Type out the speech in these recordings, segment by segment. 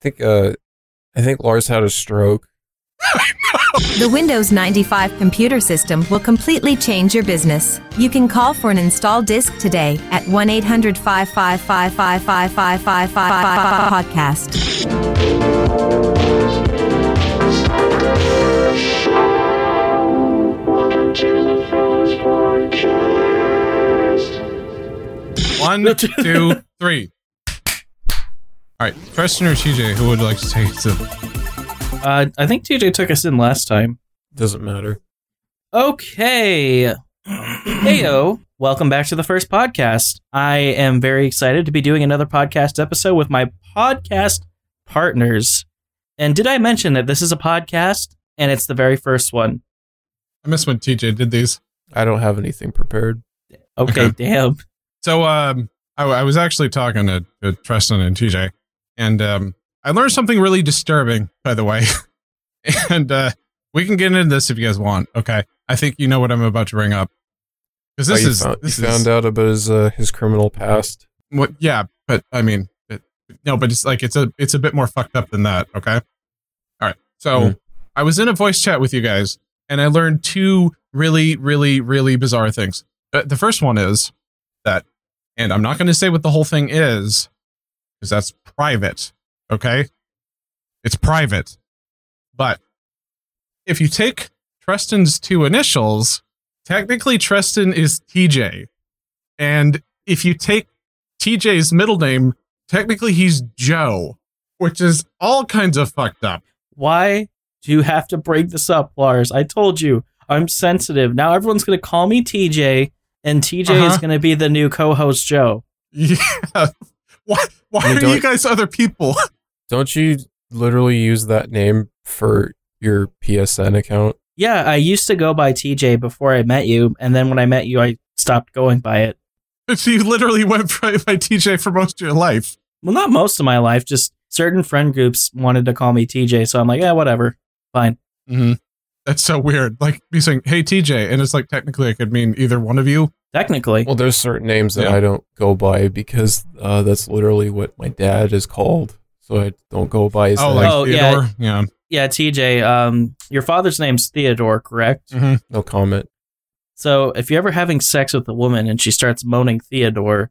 think Lars had a stroke. The Windows 95 computer system will completely change your business. You can call for an install disk today at 1-800-555-5555-podcast. One, two, three. All right, Preston or TJ, who would like to take it to? I think TJ took us in last time. Doesn't matter. Okay. Heyo. Welcome back to the first podcast. I am very excited to be doing another podcast episode with my podcast partners. And did I mention that this is a podcast and it's the very first one? I missed when TJ did these. I don't have anything prepared. Okay. Damn. So I was actually talking to Preston and TJ, and I learned something really disturbing, by the way. And we can get into this if you guys want. Okay, I think you know what I'm about to bring up, because this found out about his criminal past. What? Yeah, but I mean, no, but it's like it's a bit more fucked up than that. Okay, all right. So I was in a voice chat with you guys, and I learned two really, really, really bizarre things. The first one is that, and I'm not going to say what the whole thing is, because that's private. Okay, it's private. But if you take Treston's two initials, technically Treston is TJ. And if you take TJ's middle name, technically he's Joe, which is all kinds of fucked up. Why do you have to bring this up, Lars? I told you, I'm sensitive. Now everyone's going to call me TJ, and TJ is going to be the new co-host Joe. Yeah. Why are you guys other people? Don't you literally use that name for your PSN account? Yeah, I used to go by TJ before I met you, and then when I met you, I stopped going by it. So you literally went by TJ for most of your life? Well, not most of my life, just certain friend groups wanted to call me TJ, so I'm like, yeah, whatever, fine. Mm-hmm. That's so weird. Like, me saying, hey, TJ, and it's like, technically, it could mean either one of you. Technically. Well, there's certain names that I don't go by because that's literally what my dad is called. So I don't go by his name. Like Theodore? Yeah. Yeah, TJ, your father's name's Theodore, correct? Mm-hmm. No comment. So if you're ever having sex with a woman and she starts moaning Theodore...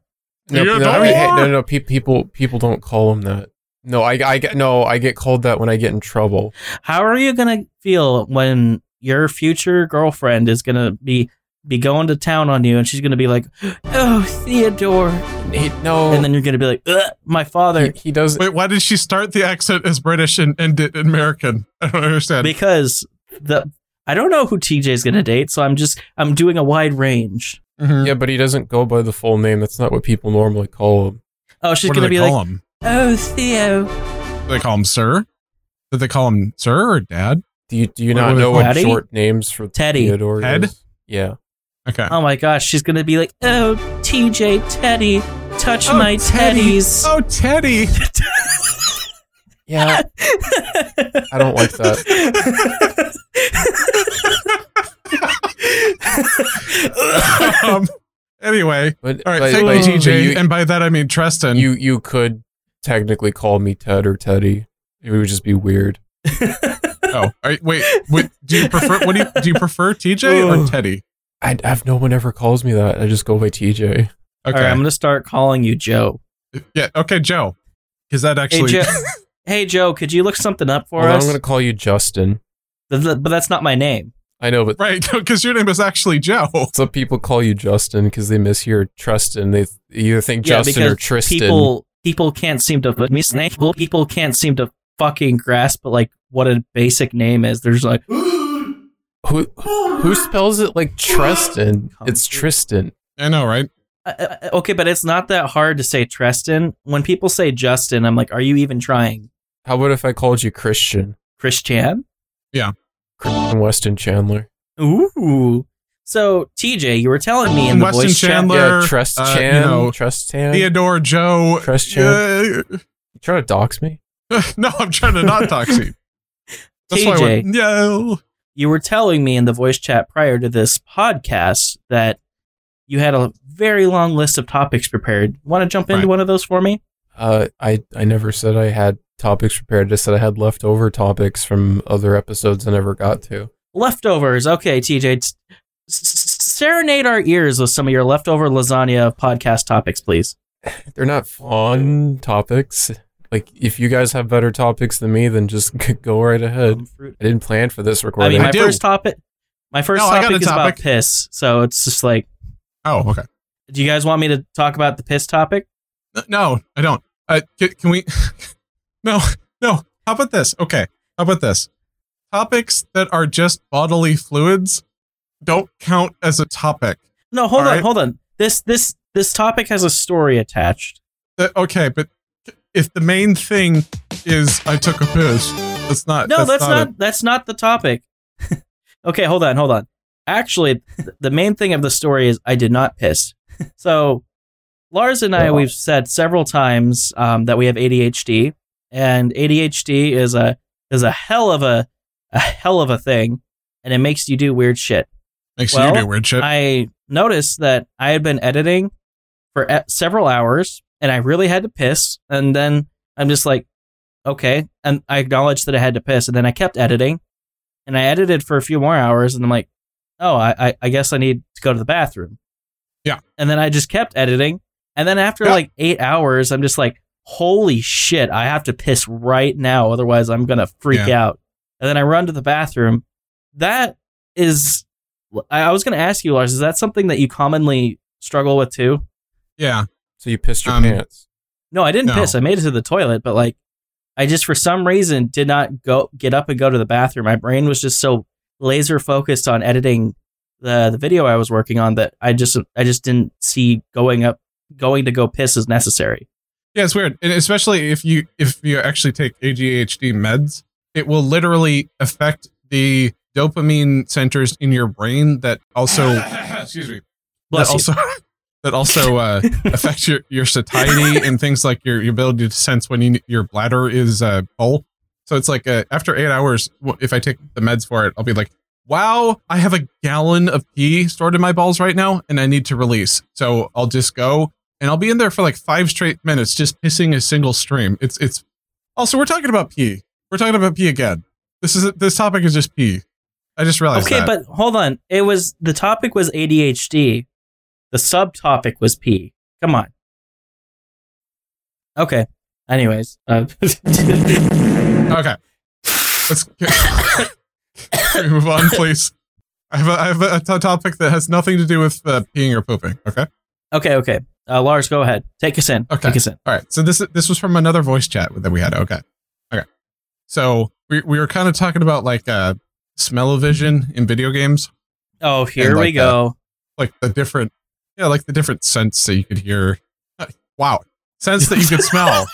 No, people don't call him that. No, I get called that when I get in trouble. How are you going to feel when your future girlfriend is going to be going to town on you and she's going to be like, oh, Theodore. No. And then you're going to be like, my father. He does. Wait, why did she start the accent as British and end it American? I don't understand. Because I don't know who TJ is going to date, so I'm doing a wide range. Mm-hmm. Yeah, but he doesn't go by the full name. That's not what people normally call him. Oh, she's going to be like, him? Oh, Theo. Do they call him sir? Did they call him sir or dad? Do you not know what short names for Teddy? Theodore Ted? is? Yeah. Okay. Oh my gosh, she's going to be like, oh, TJ, Teddy, touch my teddies. Oh, Teddy. Yeah. I don't like that. Anyway. All right, thank you, TJ. And by that, I mean Treston. You could technically call me Ted or Teddy. It would just be weird. Oh, wait. Do you prefer TJ or Teddy? I have no one ever calls me that. I just go by TJ. Okay. All right, I'm going to start calling you Joe. Yeah, okay, Joe. Because that actually... Hey, Joe, could you look something up for us? I'm going to call you Justin. But that's not my name. I know, but... Right, because your name is actually Joe. Some people call you Justin because they mishear Tristan. They either think Justin or Tristan. People can't seem to... People can't seem to fucking grasp like what a basic name is. There's like... Who spells it like Tristan? It's Tristan. I know, right? Okay, but it's not that hard to say Tristan. When people say Justin, I'm like, are you even trying? How about if I called you Christian? Christian? Yeah. Christian Weston Chandler. Ooh. So, TJ, you were telling me in the Weston voice Chandler, chat. Yeah, Tristan. Theodore, Joe. Tristan. You trying to dox me? No, I'm trying to not dox you. That's TJ, you were telling me in the voice chat prior to this podcast that you had a very long list of topics prepared. Want to jump into one of those for me? I never said I had topics prepared. Just that I had leftover topics from other episodes I never got to. Leftovers. Okay, TJ. Serenade our ears with some of your leftover lasagna podcast topics, please. They're not fun topics. Like, if you guys have better topics than me, then just go right ahead. I didn't plan for this I recording. mean, my first topic is about topic. piss, so it's just like, Oh, okay. do you guys want me to talk about the piss topic? No, I don't. Can we? No. How about this? Okay. How about this? Topics that are just bodily fluids don't count as a topic. No, hold on. This topic has a story attached. Okay, but if the main thing is I took a piss, that's not. No, that's not the topic. Okay, hold on. Actually, the main thing of the story is I did not piss. So, Lars and I, we've said several times that we have ADHD, and ADHD is a hell of a thing, and it makes you do weird shit. Makes you do weird shit. I noticed that I had been editing for several hours, and I really had to piss, and then I'm just like, okay, and I acknowledged that I had to piss, and then I kept editing, and I edited for a few more hours, and I'm like, oh, I guess I need to go to the bathroom. Yeah. And then I just kept editing, and then after like 8 hours, I'm just like, holy shit, I have to piss right now, otherwise I'm gonna freak out. And then I run to the bathroom. That is, I was gonna ask you, Lars, is that something that you commonly struggle with too? Yeah. So you pissed your pants? No, I didn't piss. I made it to the toilet, but like, I just for some reason did not get up and go to the bathroom. My brain was just so laser focused on editing the video I was working on that I just didn't see going to go piss as necessary. Yeah, it's weird, and especially if you actually take ADHD meds, it will literally affect the dopamine centers in your brain that also excuse me. That also affects your satiety and things like your ability to sense when your bladder is full. So it's like after 8 hours, if I take the meds for it, I'll be like, wow, I have a gallon of pee stored in my balls right now, and I need to release. So I'll just go, and I'll be in there for like 5 straight minutes, just pissing a single stream. It's also, we're talking about pee. We're talking about pee again. This topic is just pee. I just realized that. Okay, but hold on. The topic was ADHD. The subtopic was pee. Come on. Okay. Anyways. Okay. Let's can we move on, please. I have a topic that has nothing to do with peeing or pooping. Okay. Okay. Lars, go ahead. Take us in. Okay. Take us in. All right. So this was from another voice chat that we had. Okay. So we were kind of talking about like smell-o-vision in video games. Oh, here we go. Like the different scents that you could hear. Wow. Scents that you could smell.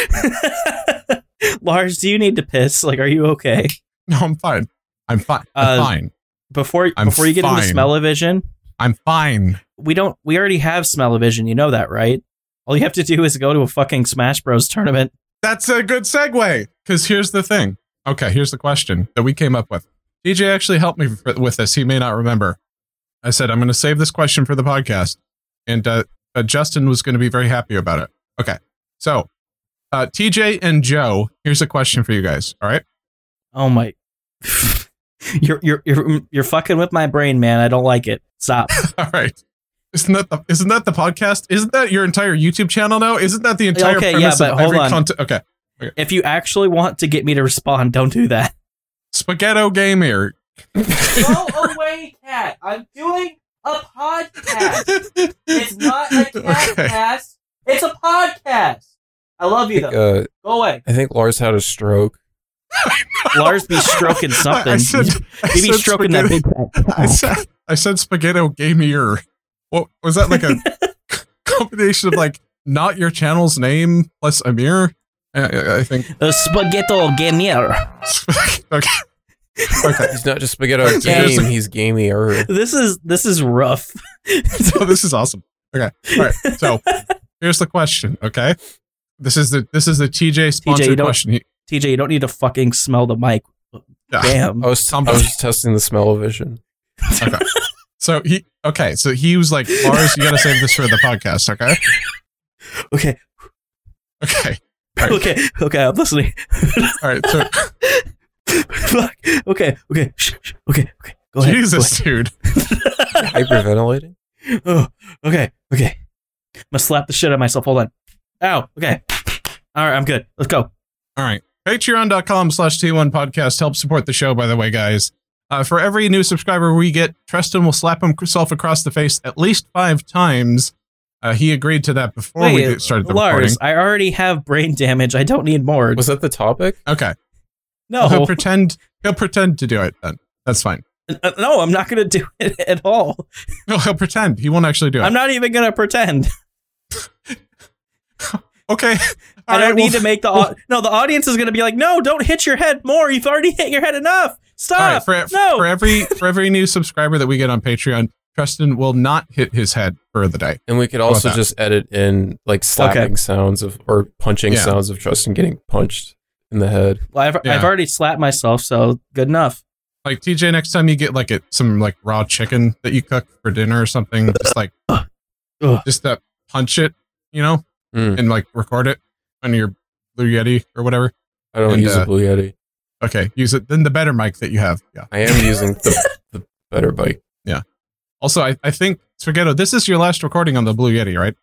Lars, do you need to piss? Like, are you okay? No, I'm fine. I'm fine. Before you get into smell-o-vision, I'm fine. We already have smell-o-vision. You know that, right? All you have to do is go to a fucking Smash Bros tournament. That's a good segue, because here's the thing. Okay, here's the question that we came up with. DJ actually helped me with this. He may not remember. I said, I'm going to save this question for the podcast. And Justin was going to be very happy about it. Okay, so TJ and Joe, here's a question for you guys. All right? Oh my... You're fucking with my brain, man. I don't like it. Stop. All right. Isn't that the podcast? Isn't that your entire YouTube channel now? Isn't that the entire premise of every content? Okay. If you actually want to get me to respond, don't do that. Spaghetto Gamer. Go away, cat. I'm doing a podcast. It's not a catcast. It's a podcast. I love you, though. Go away. I think Lars had a stroke. Lars be stroking something. He be stroking that big fat. I said Spaghetto Gamer. What was that, like a combination of like not your channel's name plus Amir? I think Spaghetto Gamer. Okay. He's not just Spaghetto Game, he's gamier. This is rough. So this is awesome. Okay. All right. So here's the question. Okay. This is the TJ sponsored question. TJ, you don't need to fucking smell the mic. Yeah. Damn. I was just testing the smell-o-vision. Okay. So he was like, Lars, you gotta save this for the podcast, okay? Okay. Okay. Right. Okay, I'm listening. All right. So, Fuck. Okay. Shh. Okay. Go ahead. Jesus, dude. Hyperventilating? Oh, okay. I'm gonna slap the shit out of myself. Hold on. Ow. Okay. All right, I'm good. Let's go. All right. Patreon.com/T1 podcast helps support the show, by the way, guys. For every new subscriber we get, Tristan will slap himself across the face at least 5 times. He agreed to that before we started the Lars, recording. I already have brain damage. I don't need more. Was that the topic? Okay. No. He'll pretend to do it then. That's fine. No, I'm not going to do it at all. No, he'll pretend. He won't actually do it. I'm not even going to pretend. Okay. I don't need to make the audience is going to be like, no, don't hit your head more. You've already hit your head enough. Stop. All right, no. For every new subscriber that we get on Patreon, Tristan will not hit his head for the day. And we could also just edit in like slapping sounds or punching sounds of Tristan getting punched in the head. Well, I've already slapped myself, so good enough. Like TJ, next time you get like some like raw chicken that you cook for dinner or something, just like just punch it, and like record it on your Blue Yeti or whatever. I don't use a Blue Yeti. Okay, use it. Then the better mic that you have. Yeah, I am using the better mic. Yeah. Also, I think Spaghetto, this is your last recording on the Blue Yeti, right?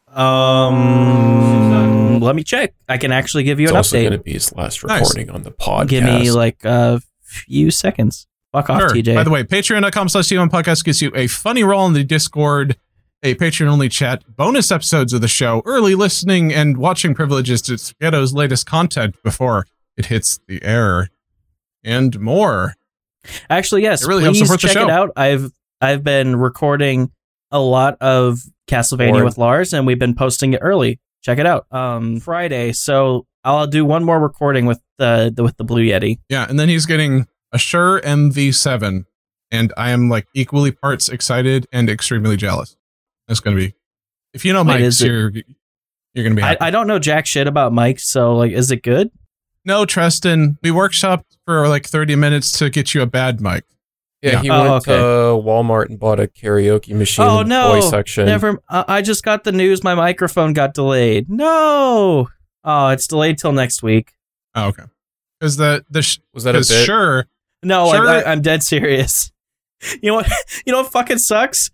Let me check. I can actually give you an update. It's also going to be his last recording on the podcast. Give me like a few seconds. Fuck off, TJ. By the way, patreon.com/T1 podcast gives you a funny role in the Discord, a Patreon-only chat, bonus episodes of the show, early listening and watching privileges to Spaghetto's latest content before it hits the air, and more. Actually, yes. It really helps please support the check show. It out. I've been recording a lot of Castlevania with Lars, and we've been posting it early. Check it out. Friday. So I'll do one more recording with the Blue Yeti. Yeah, and then he's getting a Shure MV7, and I am like equally parts excited and extremely jealous. That's gonna be. If you know mics, you're gonna be happy. I don't know jack shit about mics, so like, is it good? No, Tristan, we workshopped for like 30 minutes to get you a bad mic. Yeah, he went to Walmart and bought a karaoke machine in the toy section. I just got the news my microphone got delayed. No. Oh, it's delayed till next week. Oh, okay. Because was that a bit? Sure. No, I'm dead serious. You know what? You know what fucking sucks?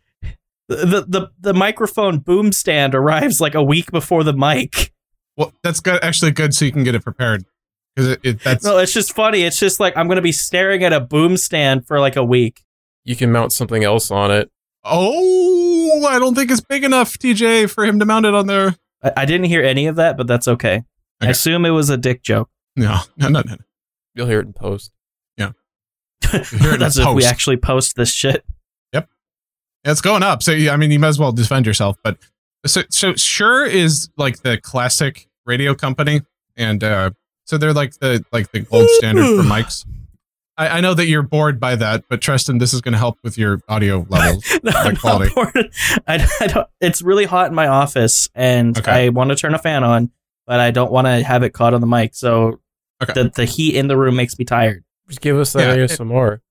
The microphone boom stand arrives like a week before the mic. Well, that's actually good, so you can get it prepared. Because no, it's just funny. It's just like I'm gonna be staring at a boom stand for like a week. You can mount something else on it. Oh, I don't think it's big enough, TJ, for him to mount it on there. I didn't hear any of that, but that's okay. I assume it was a dick joke. No. You'll hear it in post. Yeah. That's if we actually post this shit. Yep. It's going up. So, I mean, you might as well defend yourself. But so Shure is like the classic radio company. And so they're like the gold standard for mics. I know that you're bored by that, but Tristan, this is going to help with your audio levels. No, I'm not bored. I don't. It's really hot in my office, and I want to turn a fan on, but I don't want to have it caught on the mic. So the heat in the room makes me tired. Just give us that ASMR.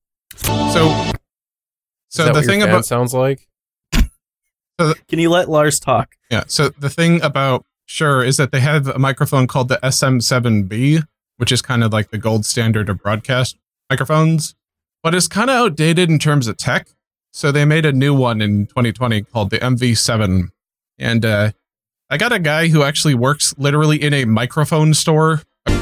So the thing your fan about sounds like. Can you let Lars talk? Yeah. So the thing about Shure is that they have a microphone called the SM7B, which is kind of like the gold standard of broadcast microphones, but it's kind of outdated in terms of tech. So they made a new one in 2020 called the MV7. And I got a guy who actually works literally in a microphone store.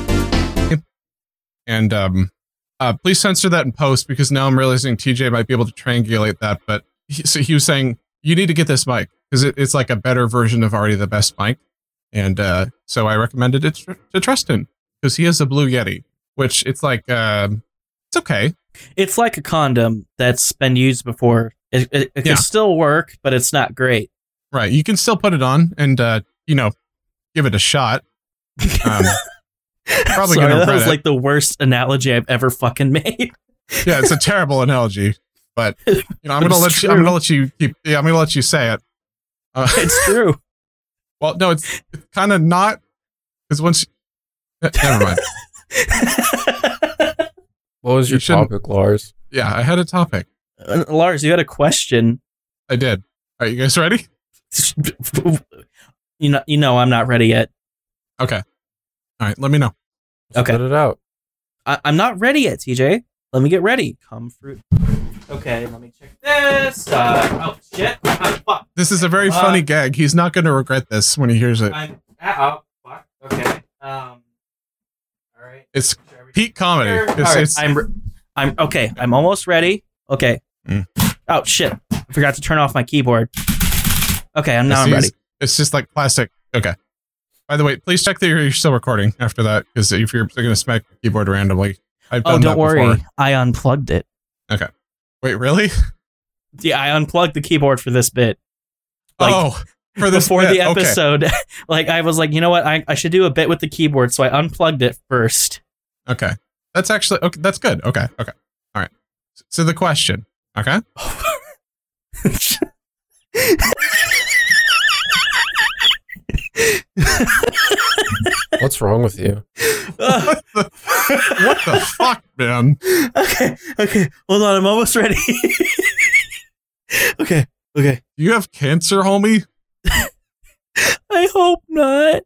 And please censor that in post, because now I'm realizing TJ might be able to triangulate that. But he was saying, you need to get this mic because it's like a better version of already the best mic. And so I recommended it to Tristan because he has a Blue Yeti, which it's like, it's okay. It's like a condom that's been used before. It can still work, but it's not great. Right. You can still put it on and, give it a shot. Probably Sorry, gonna that was it. like the worst analogy I've ever fucking made. Yeah, it's a terrible analogy, but I'm gonna let you say it. It's true. Well, no, it's kind of not, because once never mind. What was your topic, Lars? Yeah, I had a topic. Lars, you had a question. I did. Are you guys ready? You know, I'm not ready yet. Okay. All right, let me know. Okay. Spit it out. I'm not ready yet, TJ. Let me get ready. Come fruit. Okay, let me check this. Oh, shit. Fuck. This is a very funny gag. He's not going to regret this when he hears it. Oh, fuck. Okay. All right. It's peak comedy. I'm okay. I'm almost ready. Okay. Oh, shit. I forgot to turn off my keyboard. Okay, I'm ready. It's just like plastic. Okay. By the way, please check that you're still recording after that, because if you're going to smack the keyboard randomly, I've done don't that worry. before. I unplugged it. Okay. Wait, really? Yeah, I unplugged the keyboard for this bit. For this before bit. the episode. Okay. Like, I was like, you know what? I should do a bit with the keyboard, so I unplugged it first. Okay. That's actually, okay. That's good. Okay. All right. So the question, okay? What's wrong with you? What the fuck, man? Okay. Hold on, I'm almost ready. Okay. You have cancer, homie? I hope not.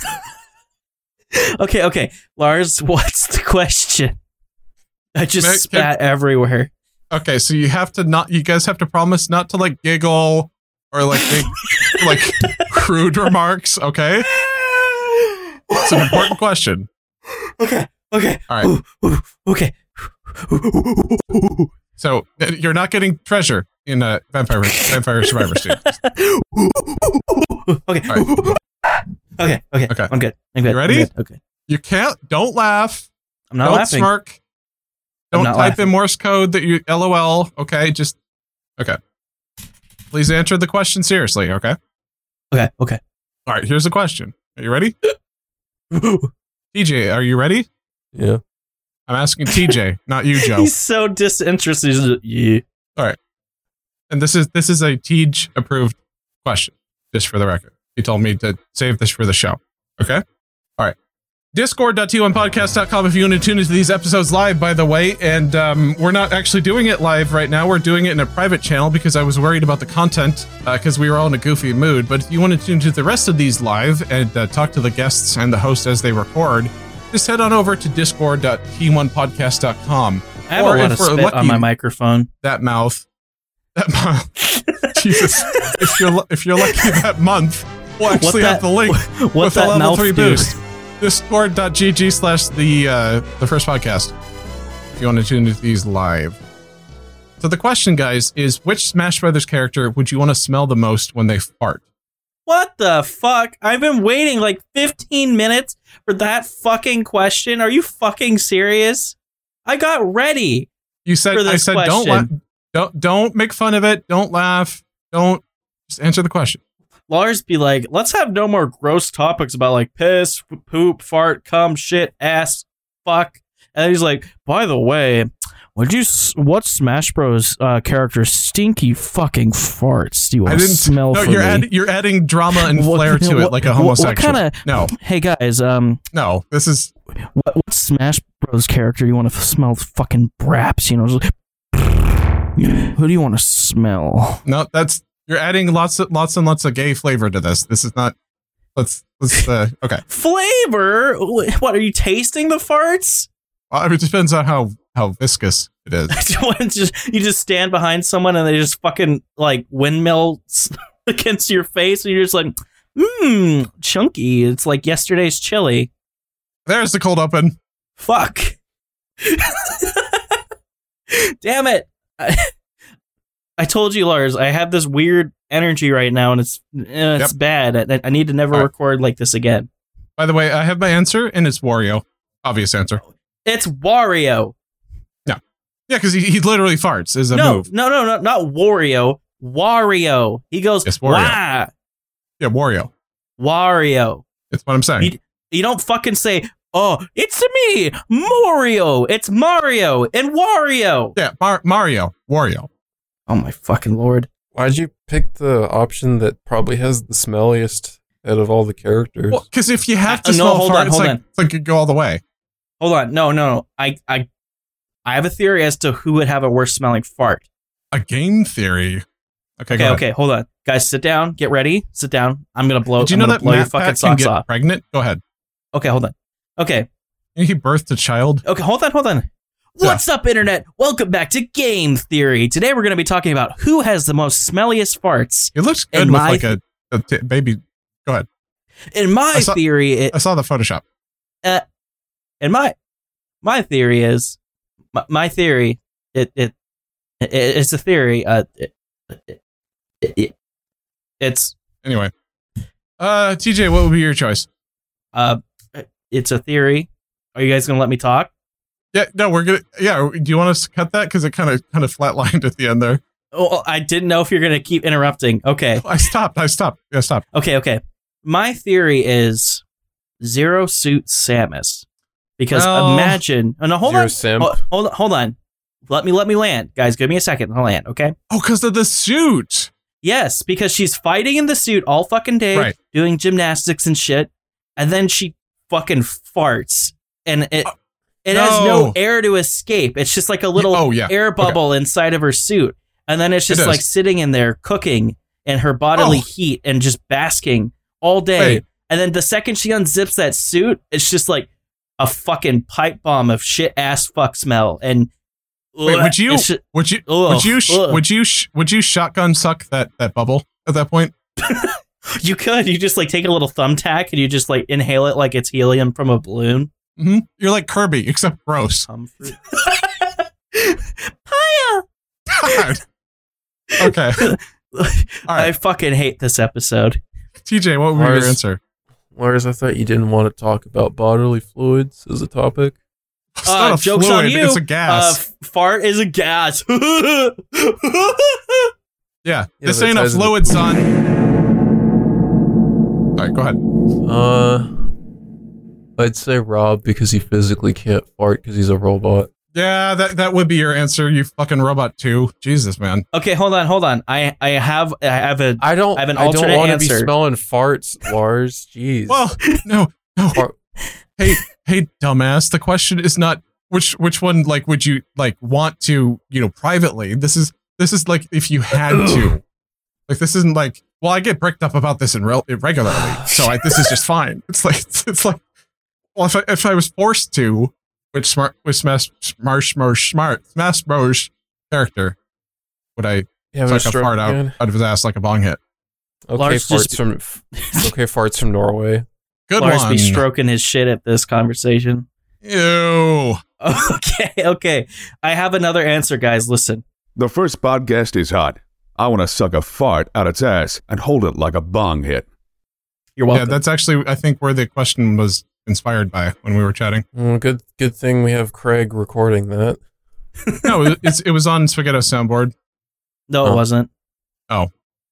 Okay. Lars, what's the question? I just spat everywhere. Okay, so you guys have to promise not to like giggle or like make like crude remarks, okay? It's an important question. Okay. All right. Okay. So you're not getting treasure in Vampire Survivor Series. Okay. All right. Okay. I'm good. You ready? Okay. You can't. Don't laugh. I'm not don't laughing. Smirk. Don't type laughing. in Morse code that you LOL. Okay. Just okay. Please answer the question seriously. Okay. Okay. All right. Here's the question. Are you ready? TJ, are you ready? Yeah. I'm asking TJ, not you, Joe. He's so disinterested. Yeah. All right. And this is a Tej approved question, just for the record. He told me to save this for the show. Okay? All right. Discord.t1podcast.com if you want to tune into these episodes live, by the way. And we're not actually doing it live right now. We're doing it in a private channel because I was worried about the content because we were all in a goofy mood. But if you want to tune to the rest of these live and talk to the guests and the host as they record, just head on over to discord.t1podcast.com. I have a lot of spit on my microphone. That mouth. Jesus. If you're lucky that month, we'll actually have the link with the level 3 boost. Discord.gg/the first podcast. If you want to tune into these live. So the question, guys, is which Smash Brothers character would you want to smell the most when they fart? What the fuck? I've been waiting like 15 minutes for that fucking question. Are you fucking serious? I got ready. You said for this question. Don't make fun of it. Don't laugh. Don't just answer the question. Lars be like, let's have no more gross topics about like piss, poop, fart, cum, shit, ass, fuck. And he's like, by the way, what Smash Bros character stinky fucking farts do you want to smell? No, for you're adding drama and flair to it like a homosexual. What kind of? No. Hey guys, no, this is what Smash Bros character you want to smell? Fucking braps, you know? Just, who do you want to smell? No, you're adding lots and lots of gay flavor to this. This is not. Let's okay. Flavor? What are you tasting the farts? It depends on how viscous it is. You just stand behind someone and they just fucking like windmill against your face, and you're just like, chunky. It's like yesterday's chili. There's the cold open. Fuck. Damn it. I told you, Lars, I have this weird energy right now, and it's bad. I need to never record like this again. By the way, I have my answer, and it's Wario. Obvious answer. It's Wario. Yeah, because he literally farts as a move. No, not Wario. Wario. He goes, yes, Wario. Wah. Yeah, Wario. That's what I'm saying. You don't fucking say, oh, it's me, Mario. It's Mario and Wario. Yeah, Mario. Wario. Oh my fucking lord. Why'd you pick the option that probably has the smelliest out of all the characters? Well, because if you have to smell fart, it's like you go all the way. Hold on. No. I have a theory as to who would have a worse smelling fart. A game theory. Okay, hold on. Guys, sit down. Get ready. Sit down. I'm going to blow Did you know that blow your Matt fucking Pat socks can get off. pregnant? Go ahead. Okay, hold on. Okay. He birthed a child. Okay, hold on. What's up, Internet? Welcome back to Game Theory. Today we're going to be talking about who has the most smelliest farts. It looks good with like a baby. Go ahead. In my theory... I saw the Photoshop. And my theory is... My theory... It's a theory. It's... Anyway. TJ, what would be your choice? It's a theory. Are you guys going to let me talk? Yeah, no, we're gonna. Yeah, do you want us to cut that because it kind of flatlined at the end there? Oh, I didn't know if you're gonna keep interrupting. Okay, I stopped. Yeah, stop. Okay. My theory is Zero Suit Samus, because imagine. Oh, no, hold on. Hold on. Let me land, guys. Give me a second to land. Okay. Oh, because of the suit. Yes, because she's fighting in the suit all fucking day, doing gymnastics and shit, and then she fucking farts, and it has no air to escape. It's just like a little air bubble inside of her suit. And then it's just like sitting in there cooking in her bodily heat and just basking all day. Wait. And then the second she unzips that suit, it's just like a fucking pipe bomb of shit ass fuck smell. And wait, would you shotgun suck that bubble at that point? You could. You just like take a little thumbtack and you just like inhale it like it's helium from a balloon. Mm-hmm. You're like Kirby, except gross. Paya. God. Okay. I fucking hate this episode. TJ, what would be your answer? Lars, I thought you didn't want to talk about bodily fluids as a topic. It's not a joke's fluid, on you. It's a gas. Fart is a gas. Yeah, this ain't a fluid, son. All right, go ahead. I'd say Rob because he physically can't fart because he's a robot. Yeah, that would be your answer, you fucking robot too. Jesus, man. Okay, hold on. I have an alternate don't want to be answer. smelling farts, Lars. Jeez. Well, no. Hey, dumbass. The question is not which one like would you like want to, privately. This is like if you had to. Like this isn't like, well, I get bricked up about this regularly, so this is just fine. It's like well, if I was forced to, with Smash Bros character, would I suck a fart out of his ass like a bong hit? Okay, farts from Norway. Good Lars one. be stroking his shit at this conversation. Ew. Okay. I have another answer, guys. Listen. The first podcast is hot. I want to suck a fart out its ass and hold it like a bong hit. You're welcome. Yeah, that's actually, I think, where the question was inspired by when we were chatting. Good thing we have Craig recording that. No, it was on Spaghetto soundboard. No, it wasn't. Oh.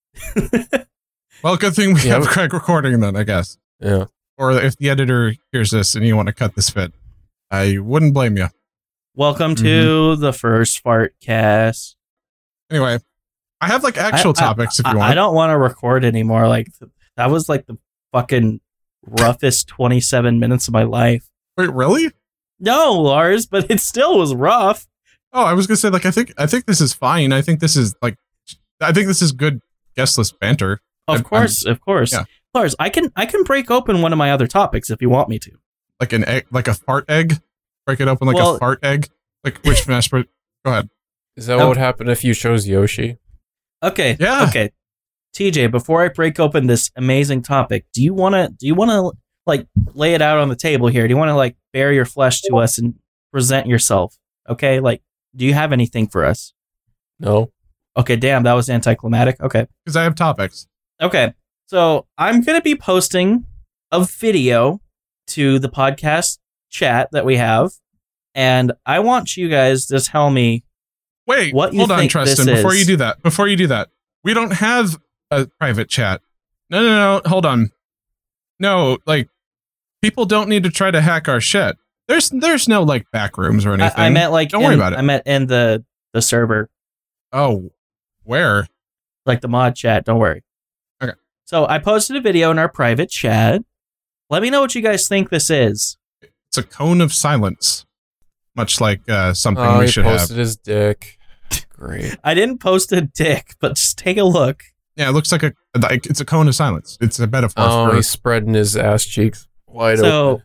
Well, good thing we have Craig recording then, I guess. Yeah. Or if the editor hears this and you want to cut this bit, I wouldn't blame you. Welcome to the first fart cast. Anyway, I have like actual topics if you want. I don't want to record anymore. Like that was like the fucking roughest 27 minutes of my life. Wait, really? No, Lars, but it still was rough. Oh, I was gonna say like I think this is fine. I think this is good guestless banter. Of course. Yeah. Lars, I can break open one of my other topics if you want me to. Like an egg, like a fart egg. Break it open like a fart egg. Like which Smash Bros. Go ahead. Is that what would happen if you chose Yoshi? Okay. Yeah. Okay. TJ, before I break open this amazing topic, do you want to like lay it out on the table here? Do you want to like bare your flesh to us and present yourself? Okay? Like, do you have anything for us? No. Okay, damn, that was anticlimactic. Okay. Because I have topics. Okay. So, I'm going to be posting a video to the podcast chat that we have, and I want you guys to tell me what you hold on, think Tristan, this before is. you do that. We don't have a private chat. No, hold on. No, like people don't need to try to hack our shit. There's no like back rooms or anything. I meant like don't worry about it. I meant in the server. Oh, where? Like the mod chat, don't worry. Okay. So I posted a video in our private chat. Let me know what you guys think this is. It's a cone of silence. Much like something we should have. He posted his dick. Great. I didn't post a dick, but just take a look. Yeah, it looks like it's a cone of silence. It's a metaphor. Oh, he's spreading his ass cheeks wide open.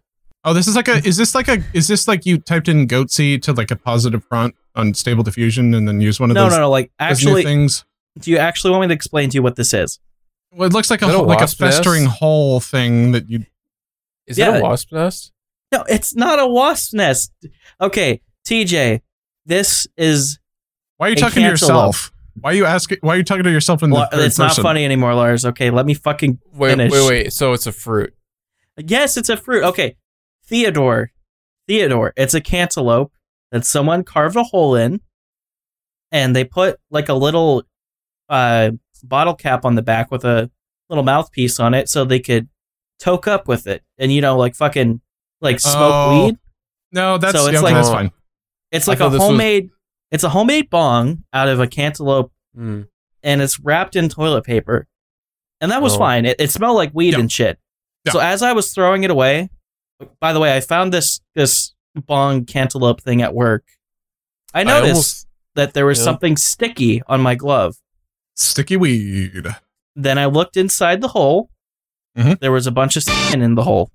Oh, is this like you typed in Goatsy to like a positive prompt on Stable Diffusion and then use one of those? No. Like those new actually, things. do you actually want me to explain to you what this is? Well, it looks like Is it a like a wasp nest? festering hole thing that you. Is Yeah. it a wasp nest? No, it's not a wasp nest. Okay, TJ, this is. Why are you A talking to cantaloupe. yourself? Why are you talking to yourself in the third It's not person? funny anymore, Lars. Okay, let me fucking finish. Wait. So it's a fruit. Yes, it's a fruit. Okay, Theodore, it's a cantaloupe that someone carved a hole in, and they put like a little bottle cap on the back with a little mouthpiece on it, so they could toke up with it, and like fucking like smoke Oh, weed. No, that's So it's okay, like- that's fine. It's I like thought a this was- homemade. It's a homemade bong out of a cantaloupe, Mm. and it's wrapped in toilet paper, and that was Oh. fine. It smelled like weed Yeah. and shit. Yeah. So as I was throwing it away, by the way, I found this bong cantaloupe thing at work. I noticed that there was yeah. something sticky on my glove. Sticky weed. Then I looked inside the hole. Mhm. There was a bunch of skin in the hole.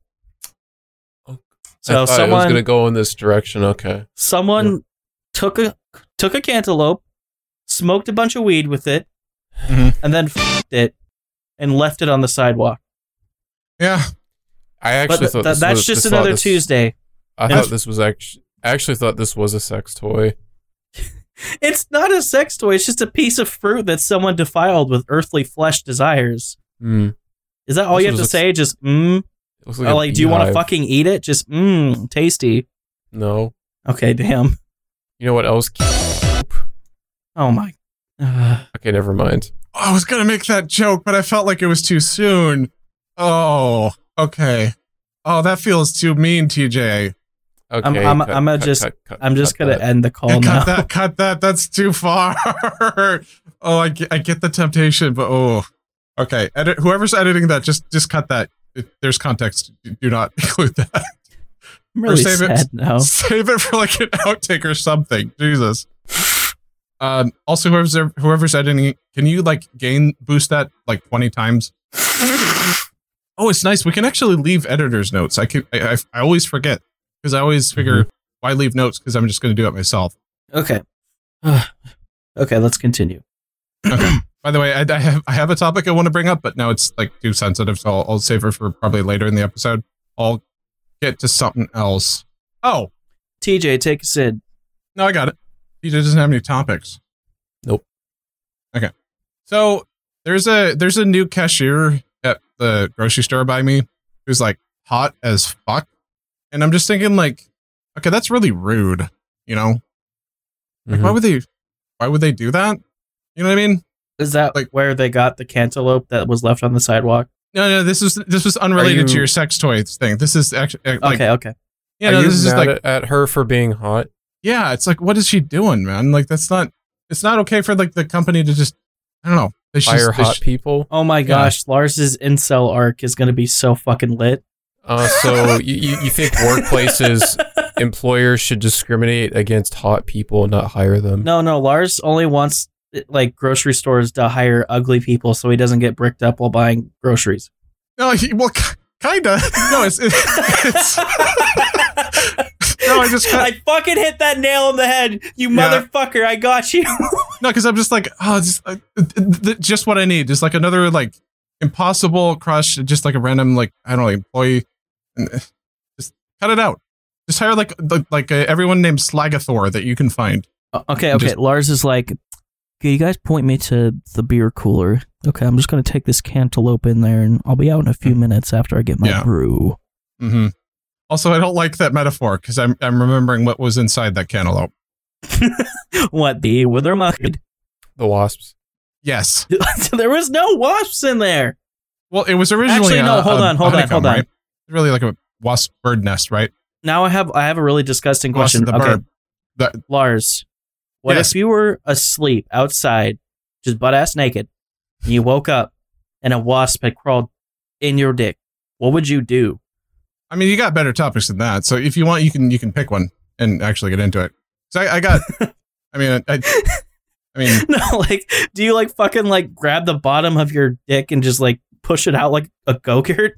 I So thought it was someone gonna go in this direction. Okay. took a cantaloupe, smoked a bunch of weed with it, Mhm. and then f***ed it and left it on the sidewalk. Yeah. I actually But thought this that's was, just thought another this- Tuesday. I thought this was actually. I actually thought this was a sex toy. It's not a sex toy. It's just a piece of fruit that someone defiled with earthly flesh desires. Mm. Is that all you have to Also say? Just It looks like, Like, do you want to beehive. fucking eat it? Just tasty. No. Okay, damn. You know what else? Oh my. Okay, never mind. I was gonna make that joke, but I felt like it was too soon. Oh, okay. Oh, that feels too mean, TJ. Okay. I'm cut, just cut gonna that. end the call Yeah, now. cut that. That's too far. Oh, I get the temptation, but okay. Whoever's editing that, just cut that. There's context. Do not include that. I'm really save it. sad now. Save it for like an outtake or something. Jesus. Also, whoever's editing, can you like boost that like 20 times? Oh, it's nice. We can actually leave editor's notes. I always forget because I always figure why leave notes because I'm just going to do it myself. Okay. Okay, let's continue. Okay. By the way, I have a topic I want to bring up, but now it's like too sensitive, so I'll save it for probably later in the episode. I'll get to something else. Oh, TJ, take us in. no, I got it. He doesn't have any topics. Nope. Okay. So there's a new cashier at the grocery store by me who's like hot as fuck. And I'm just thinking like, okay, that's really rude, you know? Like, Mhm. why would they do that? You know what I mean? Is that Like- where they got the cantaloupe that was left on the sidewalk? No, this was unrelated to you- your sex toys thing. This is actually like, Okay. yeah, Are no, you this is just mad like, at her for being hot? yeah, it's like, what is she doing, man? Like, it's not okay for like the company to just, I don't know. They should Fire just- they hot should- people? Oh my gosh, Lars's incel arc is going to be so fucking lit. So you think workplaces, employers should discriminate against hot people and not hire them? No, Lars only wants like grocery stores to hire ugly people so he doesn't get bricked up while buying groceries. No, well, kinda. No, it's no, I just I fucking hit that nail on the head, you Yeah. motherfucker. I got you. no, because I'm just like, oh, just what I need, just like another like impossible crush, just like a random like I don't know employee, and just cut it out. Just hire like everyone named Slagathor that you can find. Okay. Just- Lars is like, okay, you guys point me to the beer cooler. Okay, I'm just going to take this cantaloupe in there and I'll be out in a few minutes after I get my Yeah. brew. Mm-hmm. Also, I don't like that metaphor because I'm remembering what was inside that cantaloupe. What, the wither mud? The wasps. Yes. There was no wasps in there. Well, it was originally Actually, no, hold on. honeycomb, right? It's really like a wasp bird nest, right? Now I have a really disgusting Wasp question. the Okay, bird. The- Lars, what Yes. if you were asleep outside, just butt ass naked, and you woke up and a wasp had crawled in your dick? What would you do? I mean, you got better topics than that. So if you want, you can pick one and actually get into it. So I got. I mean, I mean, No, like, do you like fucking like grab the bottom of your dick and just like push it out like a go-kart?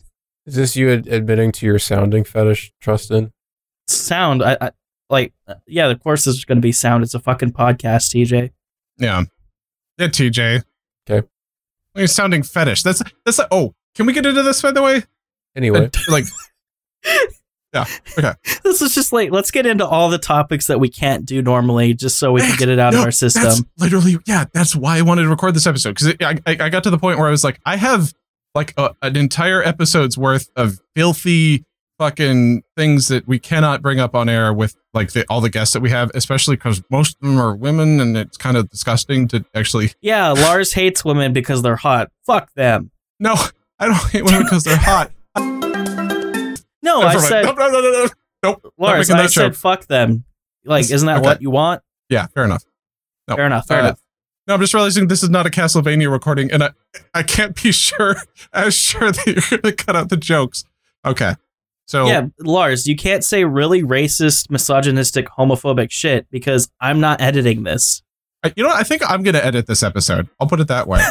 Is this you admitting to your sounding fetish, Trustin? Sound, yeah, of course there's going to be sound. It's a fucking podcast, TJ. Yeah, TJ. Okay. You're sounding fetish. That's oh, can we get into this, by the way? Anyway. Yeah, okay. This is just like, let's get into all the topics that we can't do normally, just so we can get it out of our system. That's why I wanted to record this episode, because I got to the point where I was like, I have like an entire episode's worth of filthy fucking things that we cannot bring up on air with like all the guests that we have, especially because most of them are women, and it's kind of disgusting to actually. Yeah, Lars hates women because they're hot. Fuck them. No, I don't hate women because they're hot. No, I said nope. Lars, I said fuck them. Like, isn't that what you want? Yeah, fair enough. No, fair enough. No, I'm just realizing this is not a Castlevania recording, and I can't be sure that you're going to cut out the jokes. Okay. So yeah, Lars, you can't say really racist, misogynistic, homophobic shit because I'm not editing this. You know what? I think I'm going to edit this episode. I'll put it that way.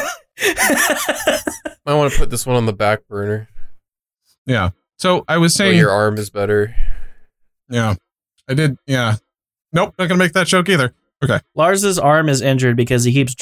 I want to put this one on the back burner. Yeah. So I was saying your arm is better. Yeah. I did. Yeah. Nope. Not going to make that joke either. Okay. Lars's arm is injured because he keeps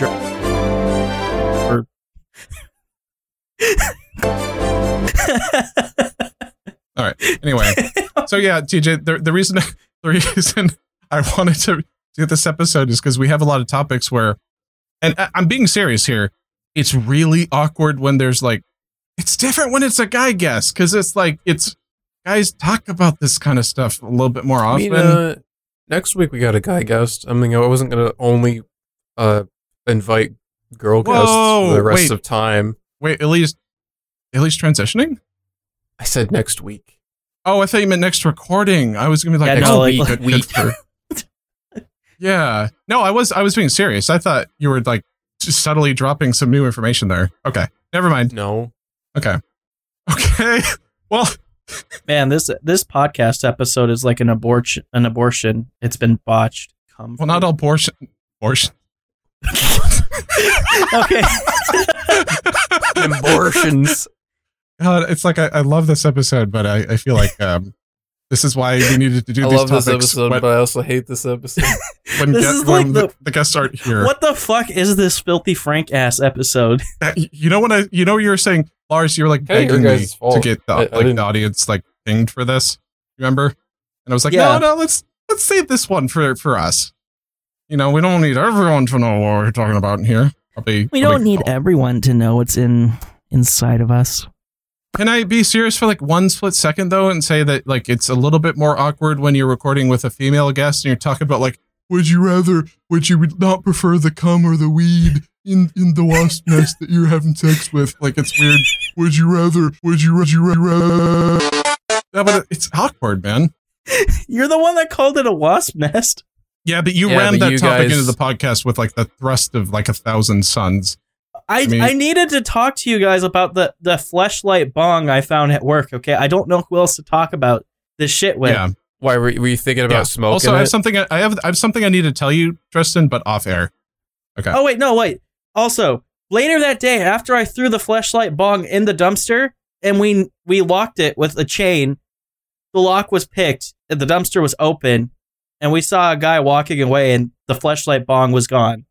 All right. Anyway, so yeah, TJ, the reason I wanted to do this episode is because we have a lot of topics where, and I'm being serious here, it's really awkward when there's like, it's different when it's a guy guest, because it's like, it's guys talk about this kind of stuff a little bit more often. I mean, next week we got a guy guest. I mean, I wasn't going to only invite girl guests for the rest of time. Wait, at least transitioning? I said next week. Oh, I thought you meant next recording. I was going to be like, next week. Yeah. No, I was being serious. I thought you were like just subtly dropping some new information there. Okay. Never mind. No. Okay. Well, man, this podcast episode is like an abortion. It's been botched. Well, not abortion. Okay. Abortions. It's like I love this episode, but I feel like this is why we needed to do these topics. I love this episode, but I also hate this episode. when the guests aren't here. What the fuck is this filthy Frank ass episode? You know you were saying, Lars, you were like begging me to get the audience like pinged for this. Remember? And I was like, no, let's save this one for us. You know, we don't need everyone to know what we're talking about in here. We don't need everyone to know what's inside of us. Can I be serious for like one split second though and say that like it's a little bit more awkward when you're recording with a female guest and you're talking about like, would you not prefer the cum or the weed in the wasp nest that you're having sex with? Like, it's weird. Would you rather? Yeah, but it's awkward, man. You're the one that called it a wasp nest. Yeah, but you rammed that topic into the podcast with like the thrust of like 1,000 suns. I needed to talk to you guys about the fleshlight bong I found at work. Okay, I don't know who else to talk about this shit with. Yeah. Why were you thinking about smoking? Also, I have something I need to tell you, Tristan, but off air. Okay. Oh wait. Also, later that day, after I threw the fleshlight bong in the dumpster and we locked it with a chain, the lock was picked and the dumpster was open, and we saw a guy walking away and the fleshlight bong was gone.